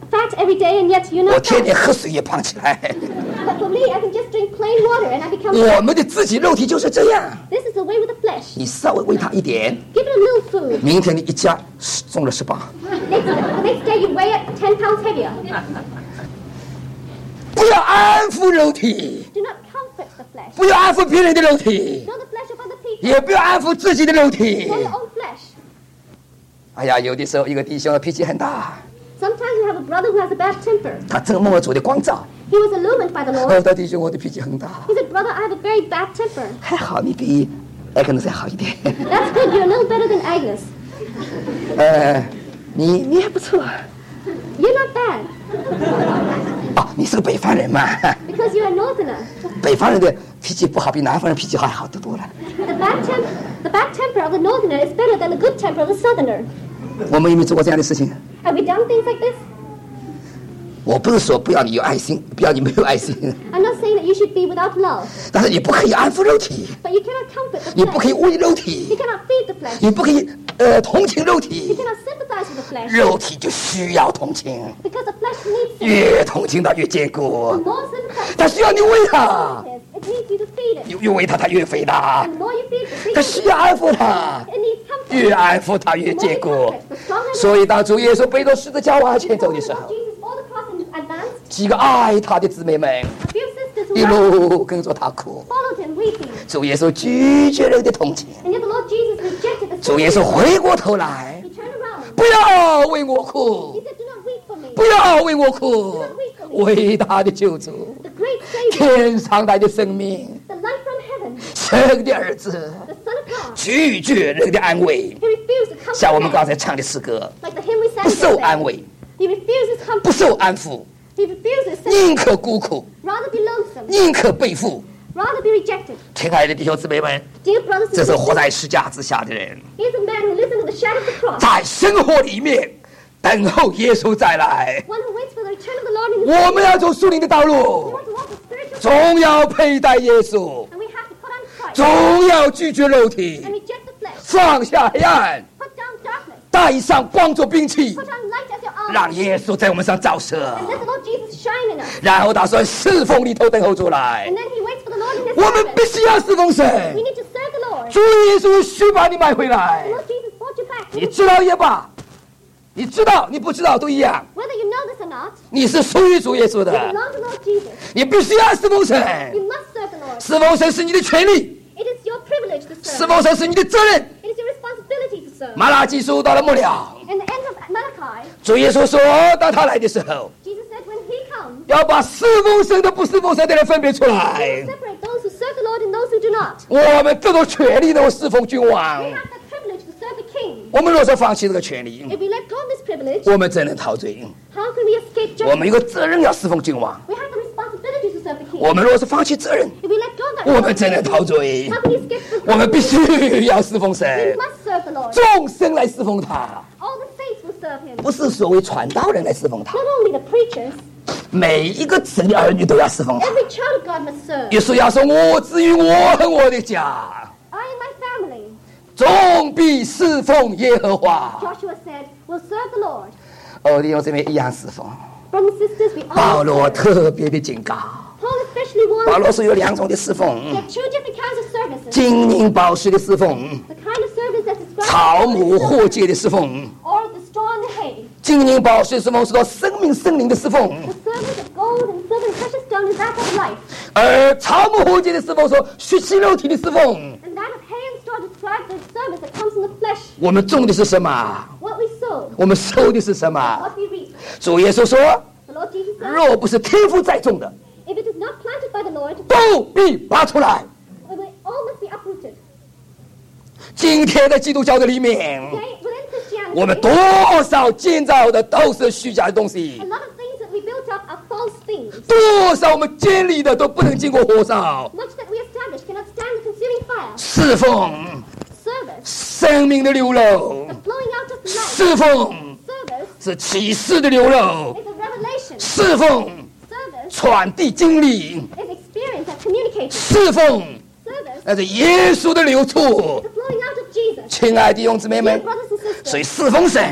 fat every day and yet you're 我 not 天 fat. 天喝水也胖起来。 But for me, I can just drink plain water and I become fat. 我们的自己肉体就是这样， This is the way with the flesh. 你稍微喂它一点， Give it a little food. 明天你一加重了十八。 Next, next day you weigh it ten pounds heavier. 不要安抚肉体， Do not comfort the flesh. 不要安撫别人的肉体， Not the flesh of other people. 也不要安抚自己的肉体。 Not your own flesh. 哎呀，有的时候一个弟兄脾气很大， Sometimes you have a brother who has a bad temper. 他正蒙了主的光照。 He was illumined by the 哦， Lord. 他弟兄，我的脾气很大。 He said, brother, I have a very bad temper. 还好，你比艾格能再好一点。 That's good. You're a little better than Agnes. 呃，你你还不错。 You're not bad 哦，你是个北方人嘛？ because you're a northerner. 北方人的脾气不好，比南方人脾气还好得多了。 The bad, temp- the bad temper of the northerner is better than the good temper of the southerner. 我们有没有做过这样的事情？ Have we done things like this? 我不是说不要你有爱心，不要你没有爱心， I'm not saying that you should be without love, 但是你不可以安抚肉体， but you cannot comfort the 你不可以 flesh. 喂肉 You 体， cannot feed the flesh. 你不可以呃同情肉 You 体， cannot sympathize with the flesh 肉体就需要同情， because the flesh needs sympathy. 越同情它越坚固 The，more sympathy 它需要你喂它， it is, it needs you to feed it. 你越喂它它越肥大 And，the more you feed it, the 它 bigger 需要安抚它， it needs comfort. 越安抚它越 The more 坚 you 固 comfort it, the stronger it 所以当主耶稣背着十字架往前 is. 走的时 When 候， Jesus bore the cross and advanced, 几个爱他的姊妹们 a few sisters 一 who loved 路跟着他哭。 followed him weeping. 主耶稣拒绝人的同情， And yet the Lord Jesus rejected the 主耶稣 sympathy. 回过头来， He turned around. 不要为我 He 哭， said, do not weep for me. 不要为我哭，伟大的救主， The great Savior, 天上来的生命， the light from heaven, 神的儿子， the Son of God. 拒绝人的安慰， He refused to comfort 像我们刚 man. 才唱的诗歌， Like the hymn we 不 sang 受安 yesterday. 慰， He refuses 不 comfort. 受安抚， He refuses sympathy. 宁可孤苦， Rather be lonesome. 宁可背负。 Rather be rejected. 亲爱的弟兄姊妹们， Dear brothers 这 and 是活 sisters, 在十架之下的人， he is a man who lives under the shadow of the cross. 在生活里面等候耶稣再来。 One who waits for the return of the Lord in his 我们要走属灵的道 We 路， want to walk the spiritual path, 总要佩戴耶稣， and we have to put on Christ 总要拒绝肉体 and，reject the flesh. 放下黑暗， Put down darkness. 带上光做兵器， Put on light as your armor. 让耶稣在我们上照射。 And let the Lord Jesus shine in us. 然后打算侍奉里头等候出来 And。then he waits for the Lord in his 我们必 service. 须要侍奉 We 神， need to serve the Lord. 主耶稣需把你买回 The 来。 Lord Jesus brought you back. 你知道也罢，你知道你不知道都一样， Whether you know this or not, 你是属于主耶稣 you 的， belong to Lord Jesus. 你必须要侍奉神。 You must serve the Lord. 侍奉神是你的权利， It is your privilege to 侍 serve. 奉神是你的责任。 It is your responsibility to serve. 马拉基书到了末了， In the end of Malachi, 主耶稣说，当他来的时候， Jesus said when he comes, 要把侍奉神的不侍奉神的人分别出 he will 来。 separate those who serve the Lord and those who do not. 我们这种权利能侍奉君王 We，have the privilege to serve the king. 我们若是放弃这个权利， If we let go of this privilege, 我们怎能逃罪？ how can we escape 我们 judgment? 有个责任要侍奉君王。 We have the responsibility to serve the king. 我们若是放弃责任， If we let go of that 我们怎能逃 responsibility, 罪？ how can we escape the 我们必须要侍奉 We 神， must serve the Lord. 众生来侍奉他， All the saints will serve him. 不是所谓传道人来侍奉他， Not only the preachers, 每一个神的儿女都要侍奉他。 every child of God must serve. 耶稣要说：“我至于我和我的家， I and my family, 总必侍奉耶和华。 Joshua said, will serve the Lord. ” 哦，弟兄姊妹一样侍奉。 Brothers and sisters, we 保 all 罗 serve. 特别的警告， Paul especially 保 warned 罗是有两种的侍 there 奉： are two different kinds of services. 金银宝石的侍奉， The kind of service that's described 草 in 木 the 货界的侍奉。 or the straw and the hay. 金银宝石侍奉是说生命圣灵的侍奉， The service of gold and silver and precious stone is that of life. 而草木货界的侍奉说血气肉体的侍奉。 And that of hay and straw describes the service that comes from the flesh. 我们种的是什么？ What we sow, 我们收的是什么？ what we reap. 主耶稣说： The Lord Jesus said, 若不是天父栽种的， if it is not planted by the Lord, 都必拔出来。 it will- all must be uprooted. 今天的基督教的里面， Okay? Within 我们 Christianity, 多少建造的都是虚假的东西 a，lot of things that we built up are false things. 多少我们建立的都不能经过火烧。 Much that we establish cannot stand the consuming fire. 侍奉 Service, 生命的流露 the，flowing out of life. 侍奉 Service 是启示的流露， is a revelation. 侍奉 Service 传递经历， is experience that communicates. 侍奉 Service 那是耶稣的流出。 is the flowing out of Jesus. 亲爱的弟兄姊妹 Dear 们， brothers and 所以 sisters, 侍奉神， one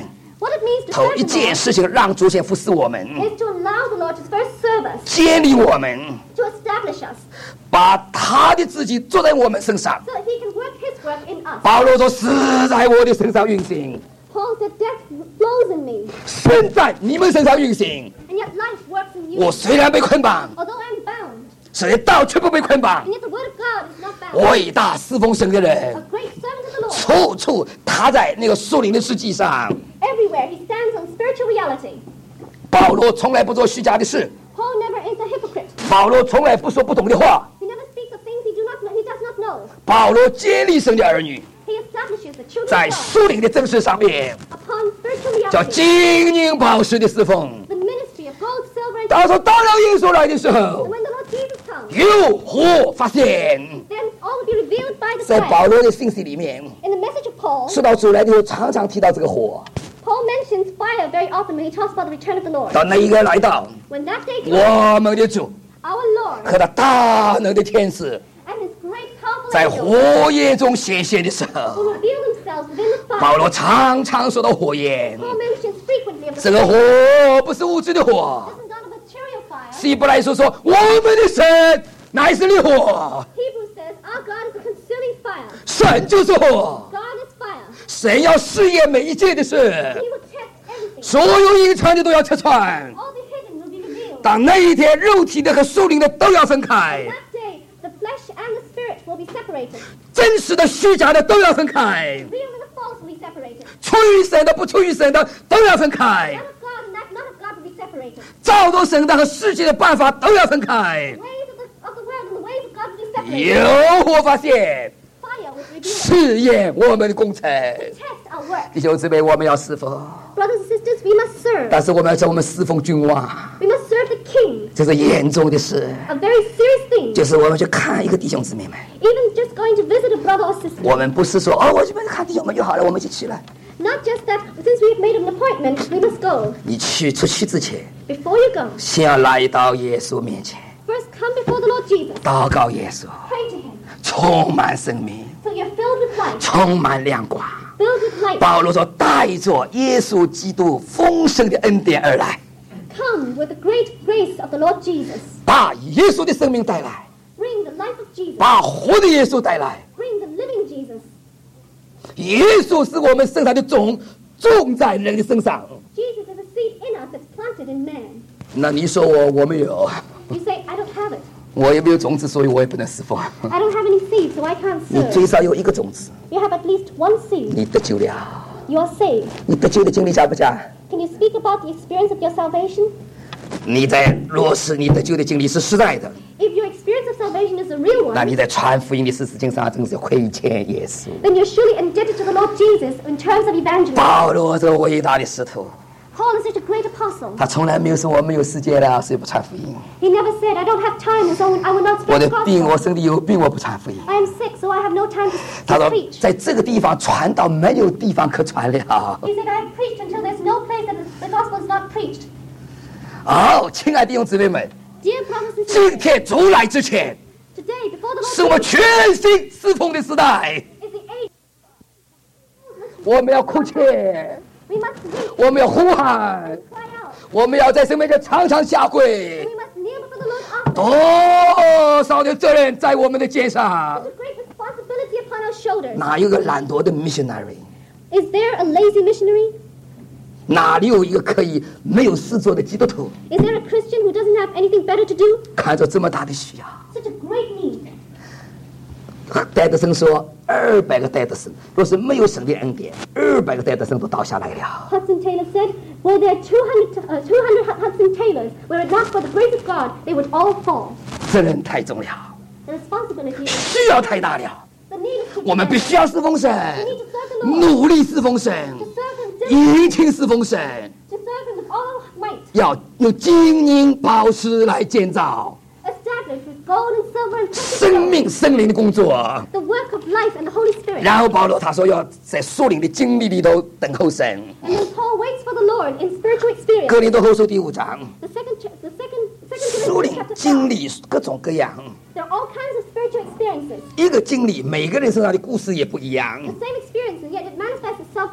What it means to 头 serve 一 the 件 Lord 事情，让主先服侍我们， is to allow the Lord to first serve us, 建立我们， to establish us, 把他的自己做在我们身上。 so that He can work His work in us. 保罗说：“死在我的身上运行， Paul said, death flows in me, 生在你们身上运行。 and yet life works in 我 you. 虽然被捆绑， Although I'm bound, 神的道却不被捆绑。 and yet the word of God is not bound. 伟大侍奉神的 A 人， great servant of the Lord. 处处他在那个树林的世纪上。 Everywhere he stands on spiritual reality. 保罗从来不做虚假的事， Paul never is a hypocrite. 保罗从来不说不懂的话。 He never speaks of things he do not know, he does not know. 保罗建立神的儿女， He establishes the children 在 of God 树林的真实上面， upon spiritual 叫 reality. 金银宝石的侍奉。 The ministry of gold, silver, and 他说：“当了耶稣来的时 And 候， when the Lord Jesus comes, 有火发现。 then all will be revealed by the 在 fire. 保罗的信息里面， In the message of Paul, 说到主来的时候，常常提到这个火。 Paul mentions fire very often when he talks about the return of the Lord. 当那一个来到， When that day comes, 我们的主 our Lord 和他大能的天使 and his great powerful 在 angels 火焰中显现的时候， will reveal themselves within the 保 fire. 罗常常说到火焰。 Paul mentions frequently of the 这个 fire. 火不是物质的火， This is not a material fire. 希伯来书说我们的神乃是烈火， Hebrews says, our God is a consuming fire. 神就是火， God is fire. 神要试验每一件的事， He will test everything. 所有隐藏的都要拆穿。 All the hidden will be revealed. 当那一天，肉体的和属灵的都要分开， That day, the flesh and the spirit will be separated. 真实的、虚假的都要分开， Real and the false will be separated. 出于神的、不出于神的都要分开 None，of God and that none of God will be separated. 照着神的和世界的办法都要分开。 Ways of the, of the world and the ways of God will be separated. 有火发现， Fire will reveal it. 试验我们的工程。 Test our work. 弟兄姊妹，我们要侍奉， Brothers and sisters, we must serve. 但是我们要叫我们侍奉君王， We must serve the king. 这是严重的事。 A very serious thing. 就是我们去看一个弟兄姊妹们， Even just going to visit a brother or sister. 我们不是说哦，我去看弟兄们就好了，我们一起去了。 Not just that, since we've made an appointment, we must go. 你去出去之前， Before you go, 先要来到耶稣面前， first come before the Lord Jesus. 祷告耶稣， Pray to him. 充满生命， So you're filled with light. 充满亮光。 Filled with light. 保罗说，带着耶稣基督丰盛的恩典而来， Come with the great grace of the Lord Jesus. 把耶稣的生命带来， Bring the life of Jesus. 把活的耶稣带来。 Bring the living Jesus. 耶稣是我们身上的种，种在人的身上。 Jesus is a seed in us that's planted in man. 那你说我我没有， You say, I don't have it. 我也没有种子，所以我也不能侍奉。 I don't have any seed, so I can't 你 serve. 最少有一个种子， You have at least one seed. 你得救了。 You are saved. 你得救的经历假不假？ Can you speak about the experience of your salvation? 你在落实你得救的经历是实在的， If your experience of salvation is a real 那 one, 你在传福音的事事情上真是亏欠耶稣。 then you're surely indebted to the Lord Jesus in terms of evangelism. 保罗这个伟大的使徒， Paul is such a great apostle. 他从来没有说我没有时间了，所以不传福音。 He never said, I don't have time, and so I will not 我 spread 的 the 病，我 gospel. 身体有病，我不传福音。 I am sick, so I have no time to, 他 to 说 preach. 在这个地方传到没有地方可传了。 He said, I have preached until there's no place that the gospel is not preached. 哦，亲爱的弟兄姊妹们， Dear brothers and 今 sisters, 天主来之前， today, before the 是我们 Lord 全新侍奉的时代。 is the age. 我们要哭切， We must weep, 我们要呼喊， cry out. 我们要在神面前常常下跪 We。must kneel before the Lord often. 多少的责任在我们的肩上 Such a great responsibility upon our shoulders. 哪有个懒惰的 missionary？ Is there a lazy missionary? 哪里有一个可以没有事做的基督徒？ Is there a Christian who doesn't have anything better to do? 看着这么大的需要， Such a great need. 戴德生说，二百个戴德生，若是没有神的恩典，二百个戴德生都倒下来了。 Hudson Taylor said, were there two hundred, uh, two hundred Hudson Taylors, were it not for the grace of God, they would all fall. 责任太重了， The responsibility is 需要太大了， the need is 我们必须要侍奉神， We need to serve the Lord. 努力侍奉神， To serve Him, diligently, 殷勤侍奉神， to serve Him with all might, 要用金银宝石来建造 established with gold and silver and precious 生 stones, 命生灵的工作。 the work of life and the Holy Spirit. 然后保罗他说要在属灵的经历里头等候神。 And then Paul waits for the Lord in spiritual experience. 哥林多后书第五章， The second, cha- the second, second 属 Corinthians 灵 chapter 经 five. 历各种各样， There are all kinds of spiritual experiences. 一个经历每个人身上的故事也不一样。 The same experience, and yet it manifests itself differently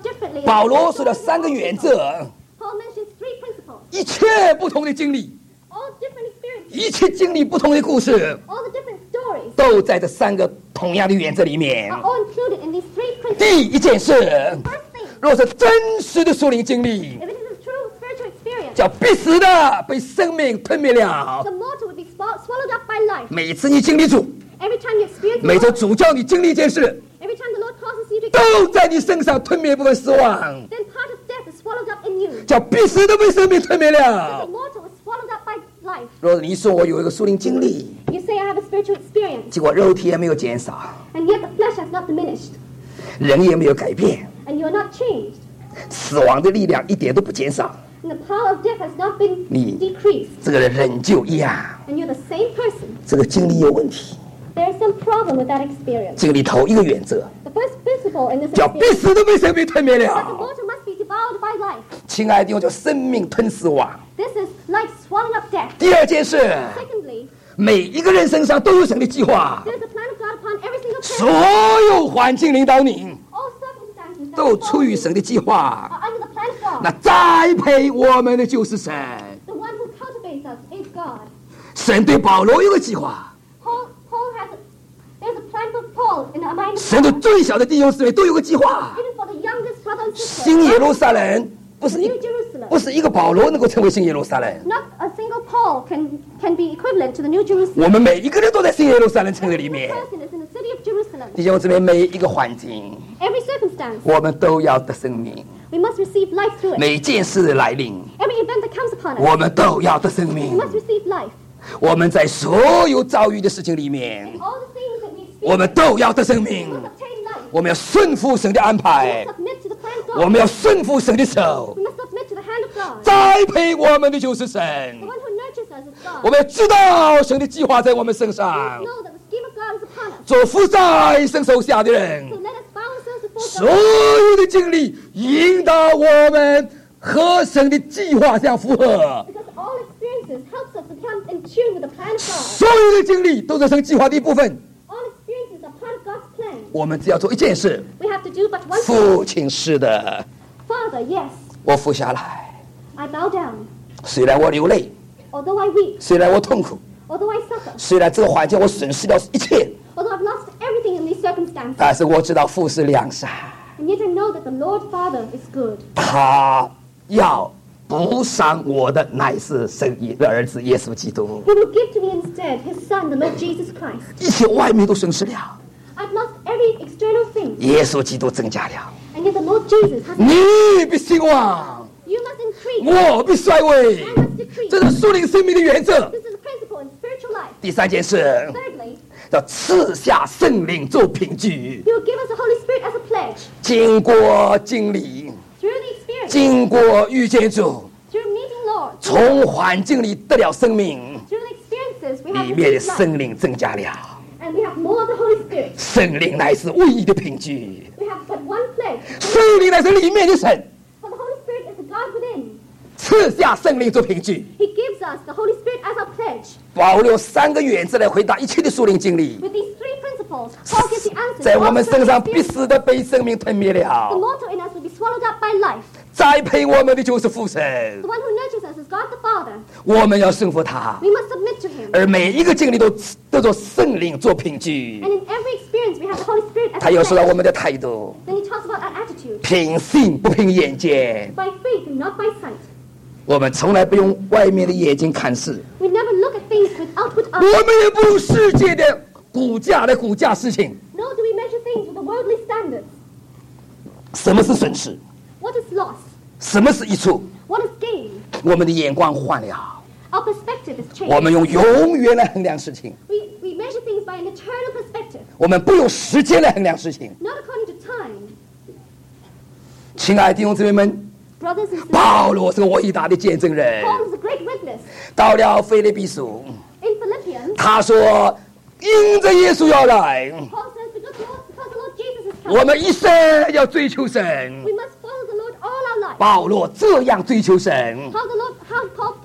way. 保罗说了三个原则， Paul mentions three principles. 一切不同的经历， All different experiences, 一切经历不同的故事， all the different stories 都在这三个同样的原则里面。 are all included in these three principles. 第一件事， First thing, 若是真实的属灵经历， if it is a true spiritual experience, 叫必死的被生命吞灭了。 the mortal would be swall- swallowed up by life. 每次你经历主， Every time you experience the 每次 Lord, 主叫你经历一件事， every time the Lord causes you to 都在你身上吞灭部分死亡， then part of death is swallowed up in you. 叫必死的被生命吞灭 The 了。 mortal is swallowed up by life. 若你说我有一个属灵经历， You say, I have a spiritual experience, 结果肉体也没有减少， and yet the flesh has not diminished, 人也没有改变， and you are not changed, 死亡的力量一点都不减少， and the power of death has not been 你 decreased, 这个人仍旧一样。 and you're the same person. 这个经历有问题。 There is some problem with that experience. 经历头一个原则， The first principle in this 叫必 experience 死的被生命吞灭 is that the 了。 mortal must be devoured by life. 亲爱的弟兄，叫生命吞死亡。 This is life swallowing up death. 第二件事， Secondly, 每一个人身上都有神的计划， there is a plan of God upon every single 所 person. 有环境领导你， All circumstances that 都 befall 出于 you 神的计划。 are under the plan of 那 God. 栽培我们的就是神。 The one who cultivates us is God. 神对保罗有个计划， Paul, Paul has a, there's a plan for Paul in the mind of 神对 God. 最小的弟兄姊妹都有个计划。 Even for the youngest brother and 新耶 sister. 路撒冷不是一 New Jerusalem. 不是一个保罗能够成为新耶路撒冷， Not a single Paul can, can be equivalent to the New Jerusalem. 我们每一个人都在新耶路撒冷城里 Every 面。 person is in the city of Jerusalem. 弟兄姊妹，每一个环境， Every circumstance, 我们都要得生命。 we must receive life through it. 每件事的来临， Every event that comes upon us, 我们都要得生 we 命。 must receive life. 我们在所有遭遇的事情里面， All the things that we 我 experience, 们都要得生 we 命。 must obtain life. 我们要顺服神的安 We 排 must，submit to the plan of 我 God. 们要顺服神的手 We。must submit to the hand of God. 栽培我们的就是神 The。one who nurtures us is 我 God. 们要知道神的计划在我们身 We 上 must。know that the scheme of God is upon us. 做服在神手下的人 So，let us bow ourselves before 所 God. 有的经历引导我们和神的计划相符合。 Because all experiences helps us to become in tune with the plan of God. 所有的经历都是神计划的一部分。 All experiences are part of God's plan. 我们只要做一件事， We have to do but one thing. 父亲是的， Father, yes, 我服下来。 I bow down. 虽然我流泪， Although I weep, 虽然我痛苦， although I suffer, 虽然这个环境我损失了一切， although I've lost everything in these circumstances, 但是我知道父是良善， and yet I know that the Lord Father is good. 他要补偿我的乃是神的儿子耶稣基督。 He will give to me instead His Son, the Lord Jesus Christ. 一切外面都损失了， I've lost every external thing, 耶稣基督增加了。 and yet the Lord Jesus has. 你必兴旺， You must increase. 我必衰微， I must decrease. 这是属灵生命的原则。 This is a principle in spiritual life. 第三件事， Thirdly, 要赐下圣灵做凭据， He will give us the Holy Spirit as a pledge. 经过经历， Through the experience, 经过遇见主， through meeting Lord, 从环境里得了生命， through the experiences, we have 里面的 received life, 圣灵增加了。 and we have more of the Holy Spirit. 圣灵乃是唯一的凭据， We have but one pledge. 圣灵乃是里面的神， For the Holy Spirit is the God within. 赐下圣灵做凭据。 He gives us the Holy Spirit as our pledge. 保罗有三个原则来回答一切的属灵经历， With these three principles, Paul gives the answer 在 to 我 all 们 the 身上 spiritual 必 experiences. 死的被生命吞灭 The 了。 mortal in us will be swallowed up by life. 栽培我们的就是父神， The one who nurtures us is God the Father. 我们要顺服他。 We must submit to Him. 而每一个经历都都做圣灵做凭据 And。in every experience, we have the Holy Spirit as 他 a 又说到我 pledge. 们的态度， Then he talks about our attitude. 凭信不凭眼见。 By faith and not by sight. 我们从来不用外面的眼睛看事， We never look at things with outward 我 eyes. 们也不用世界的股价来估价事情。 Nor do we measure things with the worldly standards. 什么是损失？ What is loss? 什么是益处？ What is gain? 我们的眼光换了， Our perspective is 我 changed. 们用永远来衡量事情， We, we measure things by an eternal perspective, 我们不用时间来衡量事情。 not according to time. 亲爱的弟兄姊妹们， Brothers and sisters, 保罗是个伟大的见证人。 Paul is a great witness. 到了腓立比书， In Philippians, 他说：“因着耶稣要来， Paul says, because the Lord, because the Lord Jesus is coming, 我们一生要追求神。 we must follow the Lord all our life. 保罗这样追求神， How the Lord, how Paul pursues the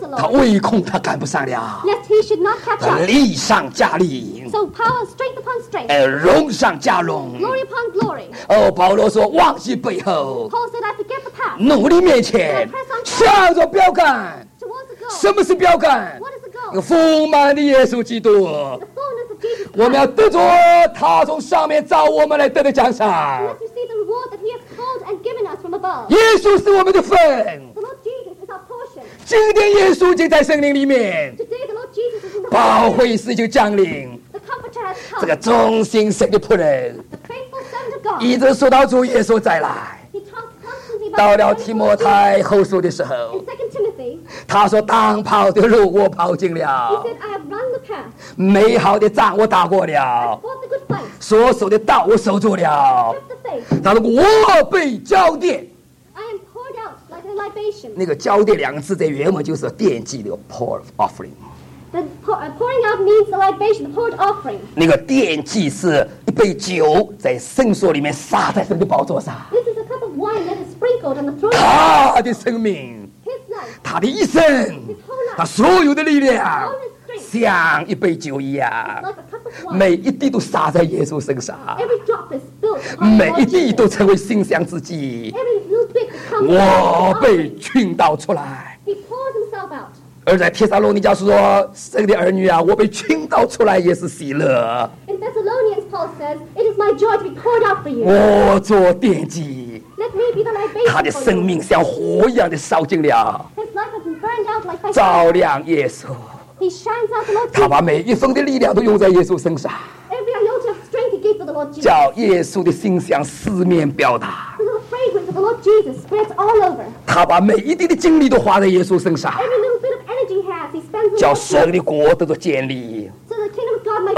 the 他 Lord, 唯恐他赶不上了， lest he should not catch 他 up. 力上加力， So power, strength upon strength, 呃，荣上加荣。 glory upon glory. 哦，保罗说：“忘记背后， Paul said, I forget the past, 努力面前，向着标杆。 towards the goal. 什么是标杆？ What is the 那个 goal? 丰满的耶稣基督。 The fullness of Jesus 我们 Christ. 要得着他从上面照我们来得的奖赏。 Let's receive the reward that he has called and given us from above. 耶稣是我们的份。 The Lord Jesus is our portion. 今天耶稣就在森林里面， Today the Lord Jesus is in the 保 Holy 惠师就降临。 The Comforter has 这个 come. 忠心神的仆人， The faithful servant of God. 一直说到主耶稣再来。 He talks constantly 到 about 了 the 提 faithful 摩 Jesus. 太后书的时 In 候， Second Timothy, 他说：“当跑的路我跑尽 he 了， said, I have run the path, 美好的仗我打过了， fought the good fight, 所守的道我守住了。 kept the faith. 他说我被浇奠。 I am poured out like a libation. 那个浇奠两个字在原文就是奠祭的 pour offering。 The pour, uh, pouring out means the libation, the poured offering. 那个奠祭是一杯酒在圣所里面洒在神的宝座上， This is a cup of wine that is sprinkled on the throne of 他的生命， his life. 他的一生，他所有的力量，像一杯酒一样， Like a cup of wine. 每一滴都洒在耶稣身上， Every drop is spilled upon the 每 Lord 一滴 Jesus. 都成为馨香之祭。 Every little bit becomes 我 an 被 offering. 倾倒出来。 He pours himself out. 而在帖撒罗尼迦书说：“神的儿女啊，我被倾倒出来也是喜乐。 In Thessalonians, Paul says, it is my joy to be poured out for you. 我做奠祭， Let me be the 他的 libation for 生 you. 命像火一样的烧尽了， His life has been burned out like by 照 fire. 亮耶稣。 He shines out the Lord 他 Jesus. 把每一分的力量都用在耶稣身上， Every iota of strength he gave to the Lord Jesus. 叫耶稣的馨香四面表达。 So the fragrance of the Lord Jesus spreads all over. 他把每一滴的精力都花在耶稣身上， Every little bit of energy he has, he spends on 叫 the Lord 神 Jesus. 的国得到建立。 So the kingdom of God might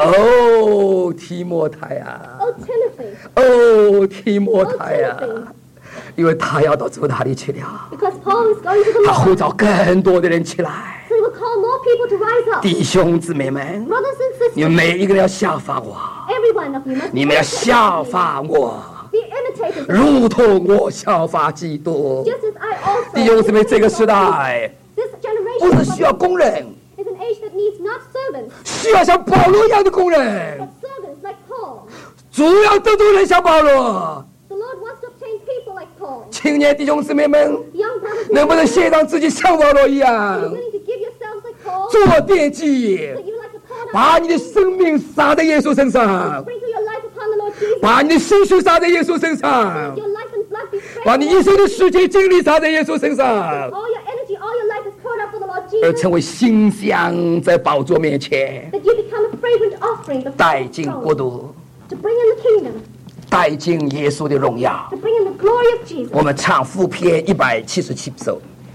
be. 哦，提摩太啊， Oh, Timothy. 哦，提摩太啊，因为他要到主那里去了， Because Paul is going to the 他 Lord. 呼召更多的人起来。 So he will call more people to rise up. 弟兄姊妹们， Brothers and 你 sisters, 们每一个人要效法我， every one of you must 你们要效法我， be imitators of me, 如同我效法基督。 just as I also. 弟兄姊妹，这个时代 This 不 generation 是需要工人， is an age that needs not servants, 需要像保罗一样的工人。 but servants like Paul. 主要得到人像保罗。 The Lord wants to obtain people like Paul. 青年弟兄姊妹们， Young brothers and 能不能 sisters, 献上自己像保罗一 are 样 you，willing to give yourselves like Paul? 做奠祭， That you like to pour out 把你的生命撒在耶稣身上， sprinkle your life upon the Lord Jesus. 把你的心血撒在耶稣身上 Let，your life and blood be spread. 把你一生的时间精力撒在耶稣身上， All your energy, all your life is poured out for the Lord 而 Jesus. 成为馨香在宝座面前， That you become a fragrant offering before 带 the 进 throne. 国度， To bring in the kingdom. 带进耶稣的荣耀。 To bring in the glory of Jesus. 我们唱副篇一百七十七首。